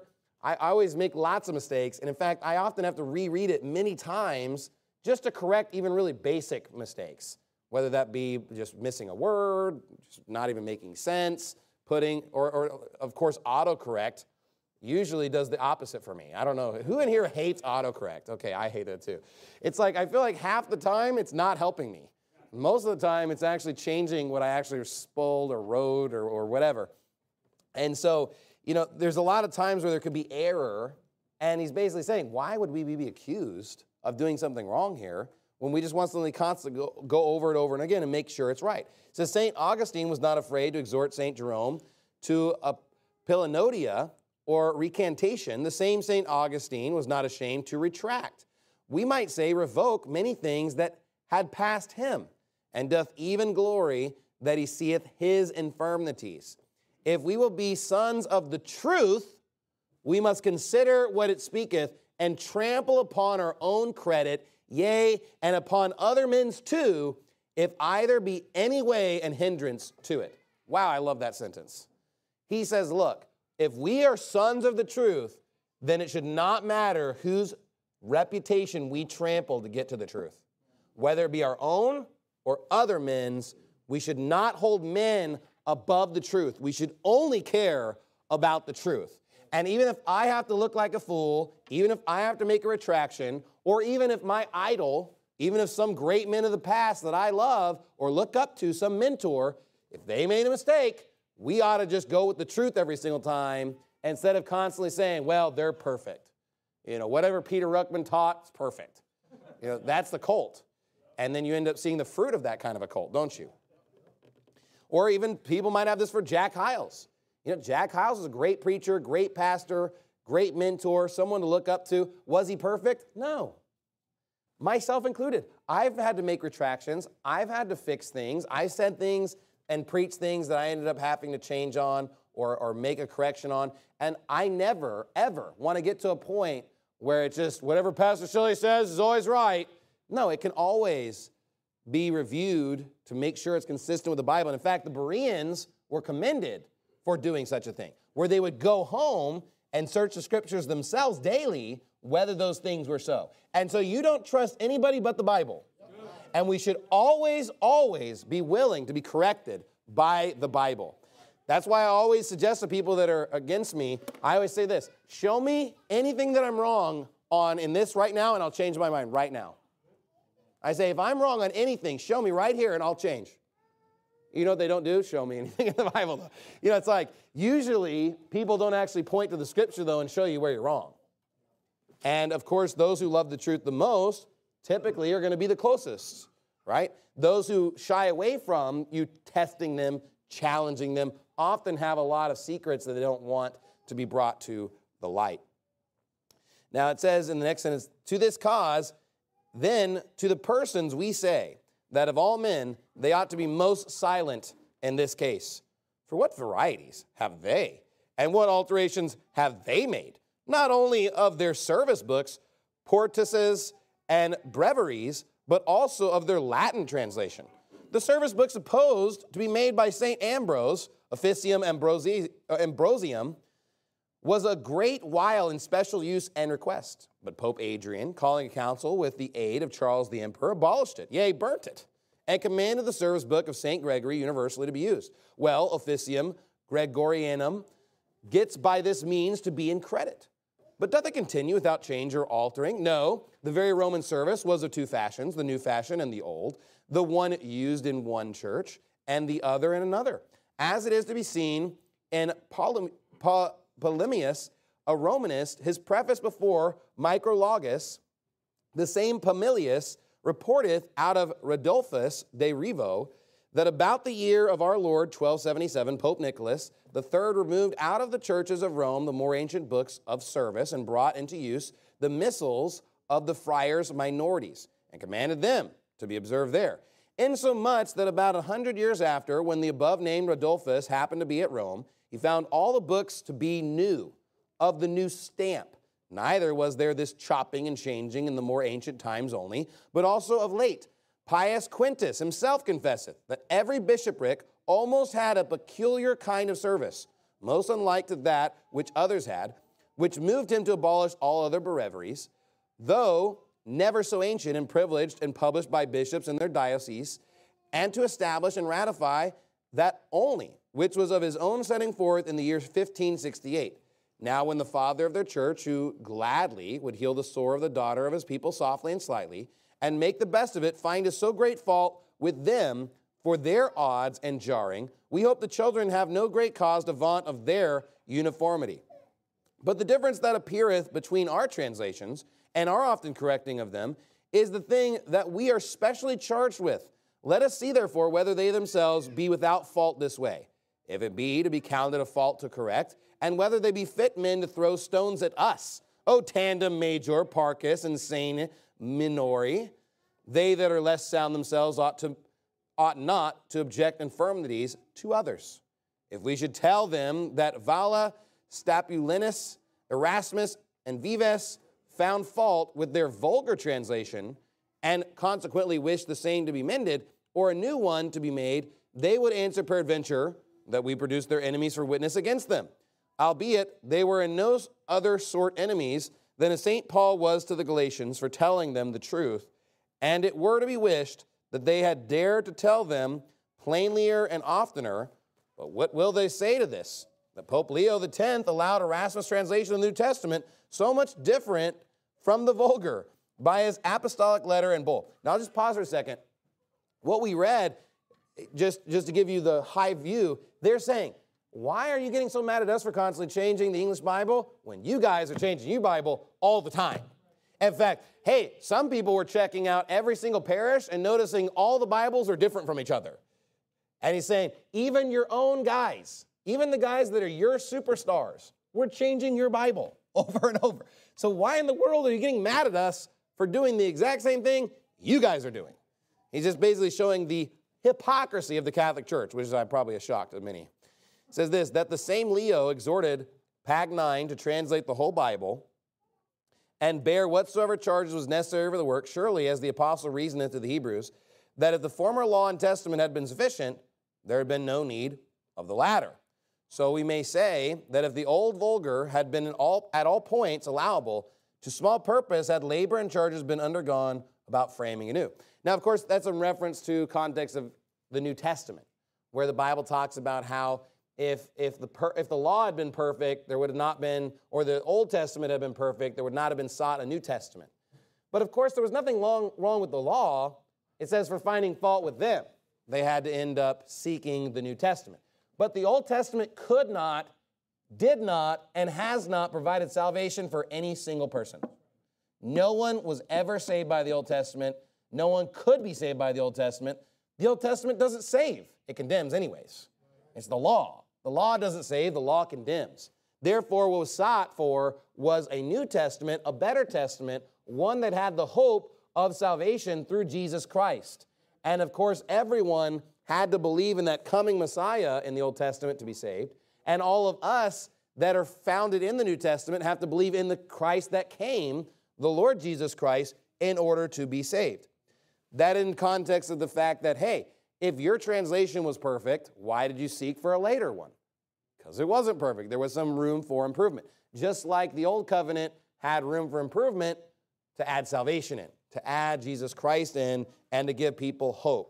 I, I always make lots of mistakes. And in fact, I often have to reread it many times just to correct even really basic mistakes, whether that be just missing a word, just not even making sense, putting, or, or of course, autocorrect usually does the opposite for me. I don't know. Who in here hates autocorrect? Okay, I hate it too. It's like I feel like half the time it's not helping me. Most of the time it's actually changing what I actually spelled or wrote or, or whatever. And so, you know, there's a lot of times where there could be error, and he's basically saying, why would we be accused of doing something wrong here when we just want something constantly go, go over it over and again and make sure it's right? It says Saint Augustine was not afraid to exhort Saint Jerome to a pilinodia or recantation. The same Saint Augustine was not ashamed to retract. We might say revoke many things that had passed him, and doth even glory that he seeth his infirmities. If we will be sons of the truth, we must consider what it speaketh, and trample upon our own credit, yea, and upon other men's too, if either be any way an hindrance to it. Wow, I love that sentence. He says, look, if we are sons of the truth, then it should not matter whose reputation we trample to get to the truth. Whether it be our own or other men's, we should not hold men above the truth. We should only care about the truth. And even if I have to look like a fool, even if I have to make a retraction, or even if my idol, even if some great men of the past that I love or look up to, some mentor, if they made a mistake, we ought to just go with the truth every single time instead of constantly saying, well, they're perfect. You know, whatever Peter Ruckman taught is perfect. You know, that's the cult. And then you end up seeing the fruit of that kind of a cult, don't you? Or even people might have this for Jack Hyles. You know, Jack Hyles is a great preacher, great pastor, great mentor, someone to look up to. Was he perfect? No. Myself included. I've had to make retractions. I've had to fix things. I said things and preach things that I ended up having to change on or, or make a correction on. And I never, ever want to get to a point where it's just whatever Pastor Shelley says is always right. No, it can always be reviewed to make sure it's consistent with the Bible. And in fact, the Bereans were commended for doing such a thing, where they would go home and search the scriptures themselves daily, whether those things were so. And so you don't trust anybody but the Bible. And we should always, always be willing to be corrected by the Bible. That's why I always suggest to people that are against me, I always say this, show me anything that I'm wrong on in this right now, and I'll change my mind right now. I say, if I'm wrong on anything, show me right here, and I'll change. You know what they don't do? Show me anything in the Bible, though. You know, it's like, usually, people don't actually point to the scripture, though, and show you where you're wrong. And, of course, those who love the truth the most typically are going to be the closest, right? Those who shy away from you testing them, challenging them, often have a lot of secrets that they don't want to be brought to the light. Now, it says in the next sentence, to this cause, then to the persons we say, that of all men, they ought to be most silent in this case. For what varieties have they? And what alterations have they made? Not only of their service books, portices, and breviaries, but also of their Latin translation. The service book supposed to be made by Saint Ambrose, Officium Ambrosi- Ambrosium, was a great while in special use and request. But Pope Adrian, calling a council with the aid of Charles the Emperor, abolished it, yea, burnt it, and commanded the service book of Saint Gregory universally to be used. Well, Officium Gregorianum gets by this means to be in credit. But doth it continue without change or altering? No, the very Roman service was of two fashions, the new fashion and the old, the one used in one church and the other in another. As it is to be seen in Polym- Pa- Polemius, a Romanist, his preface before Micrologus, the same Pomilius reporteth out of Rodolphus de Revo that about the year of our Lord twelve seventy-seven, Pope Nicholas the third removed out of the churches of Rome the more ancient books of service and brought into use the missals of the friars' minorities and commanded them to be observed there. Insomuch that about a hundred years after, when the above-named Rodolphus happened to be at Rome, he found all the books to be new, of the new stamp. Neither was there this chopping and changing in the more ancient times only, but also of late. Pius Quintus himself confesseth that every bishopric almost had a peculiar kind of service, most unlike to that which others had, which moved him to abolish all other breviaries, though never so ancient and privileged and published by bishops in their dioceses, and to establish and ratify that only, which was of his own setting forth in the year fifteen sixty-eight. Now when the father of their church, who gladly would heal the sore of the daughter of his people softly and slightly, and make the best of it, findeth so great fault with them for their odds and jarring, we hope the children have no great cause to vaunt of their uniformity. But the difference that appeareth between our translations and our often correcting of them is the thing that we are specially charged with. Let us see, therefore, whether they themselves be without fault this way, if it be to be counted a fault to correct, and whether they be fit men to throw stones at us. O tandem major parcus and sane minori, they that are less sound themselves ought to ought not to object infirmities to others. If we should tell them that Vala, Stapulinus, Erasmus, and Vives found fault with their vulgar translation, and consequently wish the same to be mended, or a new one to be made, they would answer peradventure that we produce their enemies for witness against them. Albeit they were in no other sort enemies than as Saint Paul was to the Galatians for telling them the truth, and it were to be wished that they had dared to tell them plainlier and oftener. But what will they say to this? That Pope Leo the tenth allowed Erasmus' translation of the New Testament so much different from the vulgar by his apostolic letter and bull. Now I'll just pause for a second. What we read, just, just to give you the high view, they're saying, why are you getting so mad at us for constantly changing the English Bible when you guys are changing your Bible all the time? In fact, hey, some people were checking out every single parish and noticing all the Bibles are different from each other. And he's saying, even your own guys, even the guys that are your superstars, we're changing your Bible over and over. So why in the world are you getting mad at us for doing the exact same thing you guys are doing? He's just basically showing the hypocrisy of the Catholic Church, which is uh, probably a shock to many. It says this, that the same Leo exhorted Pagnain to translate the whole Bible and bear whatsoever charges was necessary for the work, surely as the apostle reasoneth to the Hebrews, that if the former law and testament had been sufficient, there had been no need of the latter. So we may say that if the old vulgar had been in all, at all points allowable, to small purpose had labor and charges been undergone about framing anew. Now, of course, that's in reference to context of the New Testament, where the Bible talks about how if, if, the, per, if the law had been perfect, there would have not been, or the Old Testament had been perfect, there would not have been sought a New Testament. But of course, there was nothing long, wrong with the law. It says for finding fault with them, they had to end up seeking the New Testament. But the Old Testament could not, did not, and has not provided salvation for any single person. No one was ever saved by the Old Testament. No one could be saved by the Old Testament. The Old Testament doesn't save. It condemns anyways. It's the law. The law doesn't save. The law condemns. Therefore, what was sought for was a New Testament, a better testament, one that had the hope of salvation through Jesus Christ. And of course, everyone had to believe in that coming Messiah in the Old Testament to be saved. And all of us that are founded in the New Testament have to believe in the Christ that came, the Lord Jesus Christ, in order to be saved. That in context of the fact that, hey, if your translation was perfect, why did you seek for a later one? Because it wasn't perfect. There was some room for improvement. Just like the Old Covenant had room for improvement to add salvation in, to add Jesus Christ in, and to give people hope.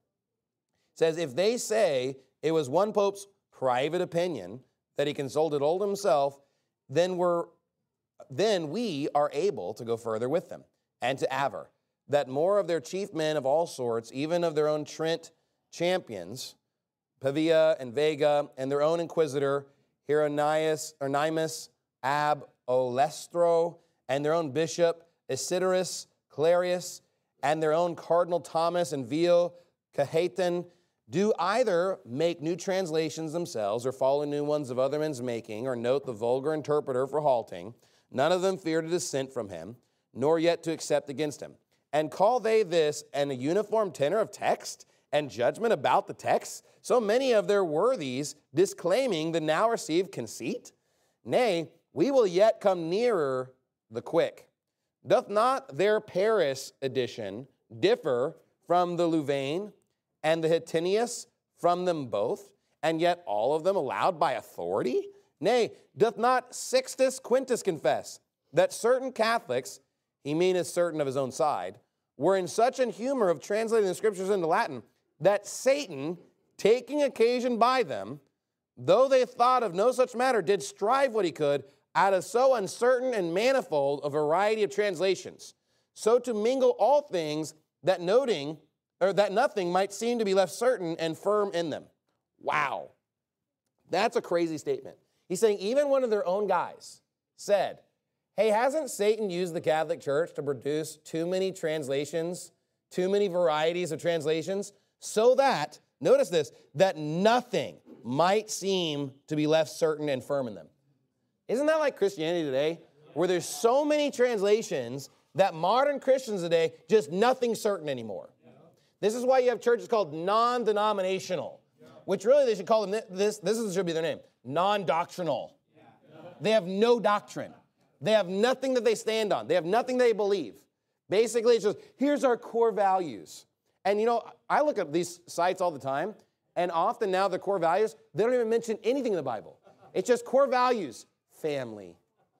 It says, if they say it was one pope's private opinion that he consulted old himself, then we're then we are able to go further with them, and to aver that more of their chief men of all sorts, even of their own Trent champions, Pavia and Vega, and their own inquisitor, Hieronymus, Hieronymus ab Olestro, and their own bishop, Isidorus, Clarius, and their own Cardinal Thomas and Vio Cajetan, do either make new translations themselves or follow new ones of other men's making, or note the vulgar interpreter for halting. None of them fear to dissent from him, nor yet to accept against him. And call they this an a uniform tenor of text and judgment about the text? So many of their worthies disclaiming the now received conceit? Nay, we will yet come nearer the quick. Doth not their Paris edition differ from the Louvain and the Hitinius from them both, and yet all of them allowed by authority? Nay, doth not Sixtus Quintus confess that certain Catholics, he meaneth certain of his own side, were in such an humor of translating the scriptures into Latin, that Satan, taking occasion by them, though they thought of no such matter, did strive what he could out of so uncertain and manifold a variety of translations, so to mingle all things that noting, or that nothing might seem to be left certain and firm in them. Wow. That's a crazy statement. He's saying even one of their own guys said, hey, hasn't Satan used the Catholic Church to produce too many translations, too many varieties of translations, so that, notice this, that nothing might seem to be left certain and firm in them? Isn't that like Christianity today, where there's so many translations that modern Christians today, just nothing certain anymore? This is why you have churches called non-denominational, which really they should call them, this, this is, should be their name, non-doctrinal. They have no doctrine. They have nothing that they stand on. They have nothing they believe. Basically, it's just, here's our core values. And you know, I look at these sites all the time, and often now the core values, they don't even mention anything in the Bible. It's just core values: family,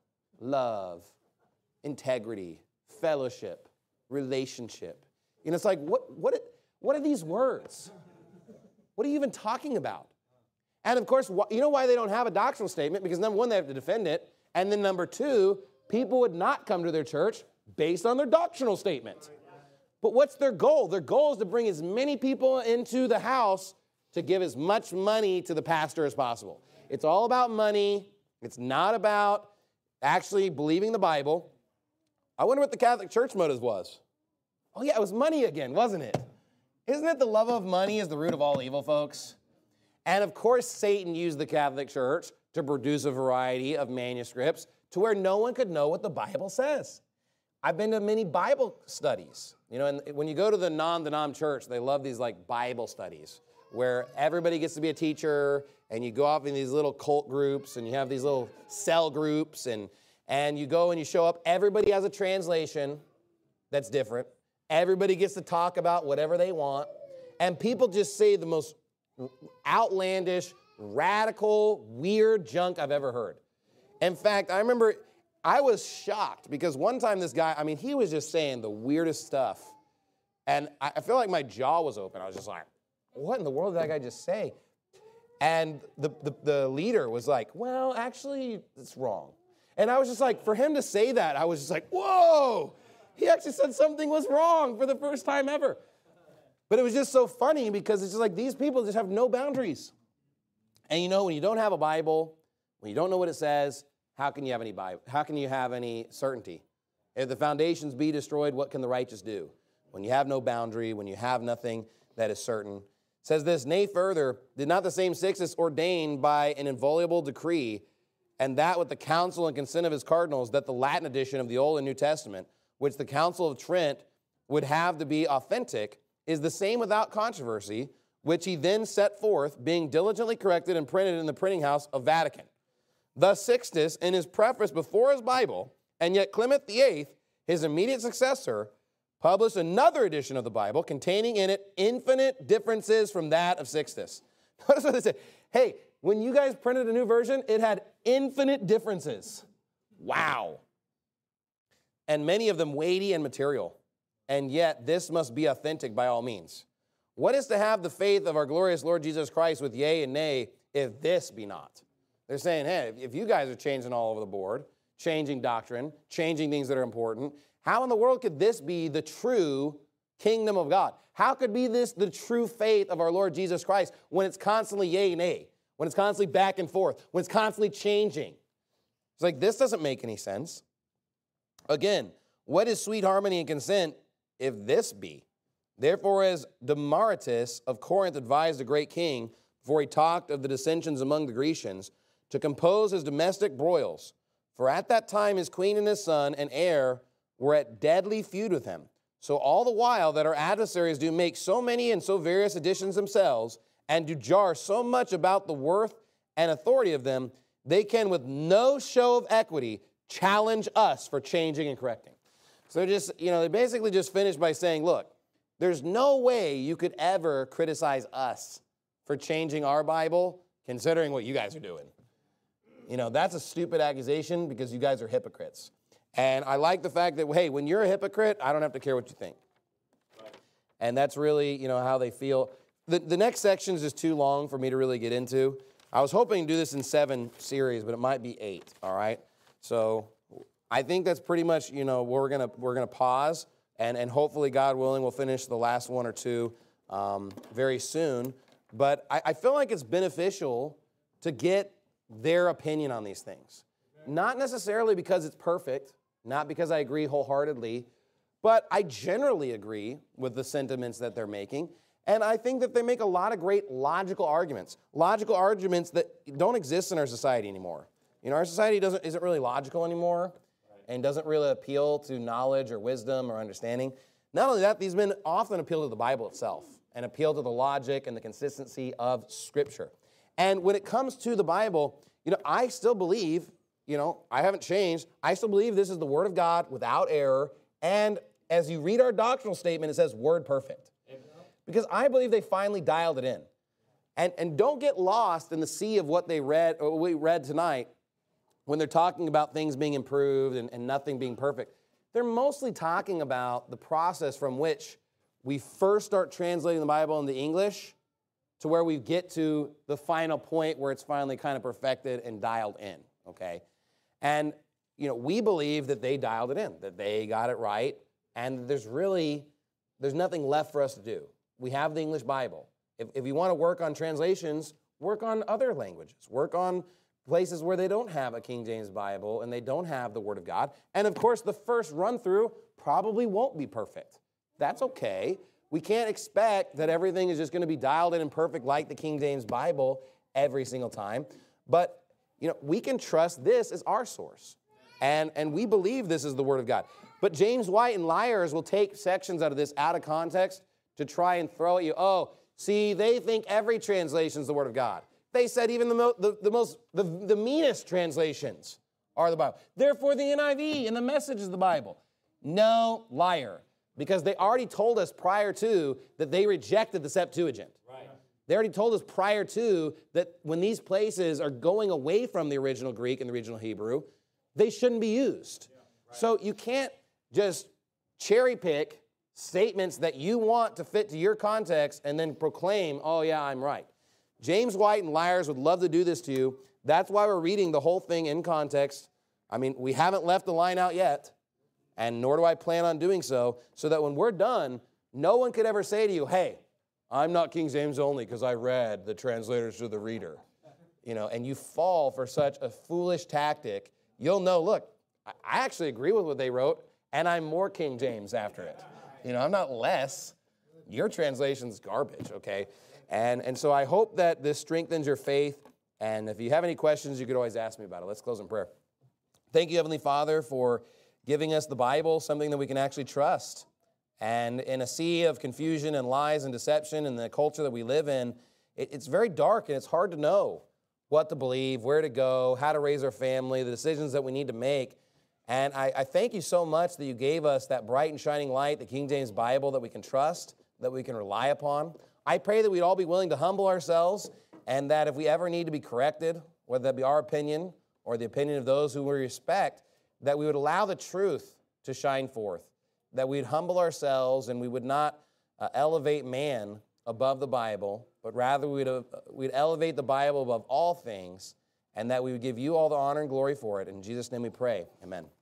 love, integrity, fellowship, relationship. You know, it's like, what, what, what are these words? What are you even talking about? And of course, you know why they don't have a doctrinal statement? Because number one, they have to defend it. And then number two, people would not come to their church based on their doctrinal statement. But what's their goal? Their goal is to bring as many people into the house to give as much money to the pastor as possible. It's all about money. It's not about actually believing the Bible. I wonder what the Catholic Church motive was. Oh yeah, it was money again, wasn't it? Isn't it the love of money is the root of all evil, folks? And of course, Satan used the Catholic Church to produce a variety of manuscripts to where no one could know what the Bible says. I've been to many Bible studies. You know, and when you go to the non-denom church, they love these like Bible studies where everybody gets to be a teacher, and you go off in these little cult groups, and you have these little cell groups, and, and you go and you show up. Everybody has a translation that's different. Everybody gets to talk about whatever they want, and people just say the most outlandish, radical, weird junk I've ever heard. In fact, I remember I was shocked because one time this guy, I mean, he was just saying the weirdest stuff. And I feel like my jaw was open. I was just like, what in the world did that guy just say? And the, the, the leader was like, well, actually, it's wrong. And I was just like, for him to say that, I was just like, whoa, he actually said something was wrong for the first time ever. But it was just so funny because it's just like these people just have no boundaries. And you know, when you don't have a Bible, when you don't know what it says, how can you have any Bible? How can you have any certainty? If the foundations be destroyed, what can the righteous do? When you have no boundary, when you have nothing that is certain. It says this, nay, further, did not the same Sixtus ordain by an inviolable decree, and that with the counsel and consent of his cardinals, that the Latin edition of the Old and New Testament, which the Council of Trent would have to be authentic, is the same without controversy, which he then set forth, being diligently corrected and printed in the printing house of Vatican. Thus Sixtus, in his preface before his Bible, and yet Clement the Eighth, his immediate successor, published another edition of the Bible containing in it infinite differences from that of Sixtus. Notice what they say. Hey, when you guys printed a new version, it had infinite differences. Wow. And many of them weighty and material. And yet this must be authentic by all means. What is to have the faith of our glorious Lord Jesus Christ with yea and nay, if this be not? They're saying, hey, if you guys are changing all over the board, changing doctrine, changing things that are important, how in the world could this be the true kingdom of God? How could be this the true faith of our Lord Jesus Christ when it's constantly yea and nay, when it's constantly back and forth, when it's constantly changing? It's like, this doesn't make any sense. Again, what is sweet harmony and consent if this be? Therefore, as Demaratus of Corinth advised the great king, before he talked of the dissensions among the Grecians, to compose his domestic broils, for at that time his queen and his son and heir were at deadly feud with him. So all the while that our adversaries do make so many and so various additions themselves, and do jar so much about the worth and authority of them, they can with no show of equity challenge us for changing and correcting. So just, you know, they basically just finished by saying, look, there's no way you could ever criticize us for changing our Bible, considering what you guys are doing. You know, that's a stupid accusation because you guys are hypocrites. And I like the fact that, hey, when you're a hypocrite, I don't have to care what you think. Right. And that's really, you know, how they feel. The, the next section is just too long for me to really get into. I was hoping to do this in seven series, but it might be eight, all right? So I think that's pretty much, you know, we're going to we're gonna pause, and, and hopefully, God willing, we'll finish the last one or two um, very soon. But I, I feel like it's beneficial to get their opinion on these things. Not necessarily because it's perfect, not because I agree wholeheartedly, but I generally agree with the sentiments that they're making. And I think that they make a lot of great logical arguments, logical arguments that don't exist in our society anymore. You know, our society doesn't isn't really logical anymore and doesn't really appeal to knowledge or wisdom or understanding. Not only that, these men often appeal to the Bible itself and appeal to the logic and the consistency of Scripture. And when it comes to the Bible, you know, I still believe, you know, I haven't changed. I still believe this is the Word of God without error. And as you read our doctrinal statement, it says word perfect. Because I believe they finally dialed it in. And, and don't get lost in the sea of what they read, or we read tonight, when they're talking about things being improved and, and nothing being perfect. They're mostly talking about the process from which we first start translating the Bible into English to where we get to the final point where it's finally kind of perfected and dialed in, okay? And, you know, we believe that they dialed it in, that they got it right, and there's really, there's nothing left for us to do. We have the English Bible. If, if you want to work on translations, work on other languages. Work on places where they don't have a King James Bible and they don't have the Word of God. And, of course, the first run-through probably won't be perfect. That's okay. We can't expect that everything is just going to be dialed in and perfect like the King James Bible every single time. But, you know, we can trust this as our source. And, and we believe this is the Word of God. But James White and liars will take sections out of this out of context to try and throw at you, oh, see, they think every translation is the Word of God. They said even the, mo- the, the most, the, the meanest translations are the Bible. Therefore, the N I V and the Message is the Bible. No, liar. Because they already told us prior to that they rejected the Septuagint. Right. They already told us prior to that when these places are going away from the original Greek and the original Hebrew, they shouldn't be used. Yeah, right. So you can't just cherry pick statements that you want to fit to your context and then proclaim, oh yeah, I'm right. James White and liars would love to do this to you. That's why we're reading the whole thing in context. I mean, we haven't left the line out yet, and nor do I plan on doing so, so that when we're done, no one could ever say to you, hey, I'm not King James only because I read the translators to the reader. You know, and you fall for such a foolish tactic, you'll know, look, I actually agree with what they wrote, and I'm more King James after it. You know, I'm not less. Your translation's garbage, okay? And, and so I hope that this strengthens your faith. And if you have any questions, you could always ask me about it. Let's close in prayer. Thank you, Heavenly Father, for giving us the Bible, something that we can actually trust. And in a sea of confusion and lies and deception and the culture that we live in, it, it's very dark and it's hard to know what to believe, where to go, how to raise our family, the decisions that we need to make. And I, I thank you so much that you gave us that bright and shining light, the King James Bible that we can trust, that we can rely upon. I pray that we'd all be willing to humble ourselves, and that if we ever need to be corrected, whether that be our opinion or the opinion of those who we respect, that we would allow the truth to shine forth, that we'd humble ourselves and we would not uh, elevate man above the Bible, but rather we'd, uh, we'd elevate the Bible above all things, and that we would give you all the honor and glory for it. In Jesus' name we pray. Amen.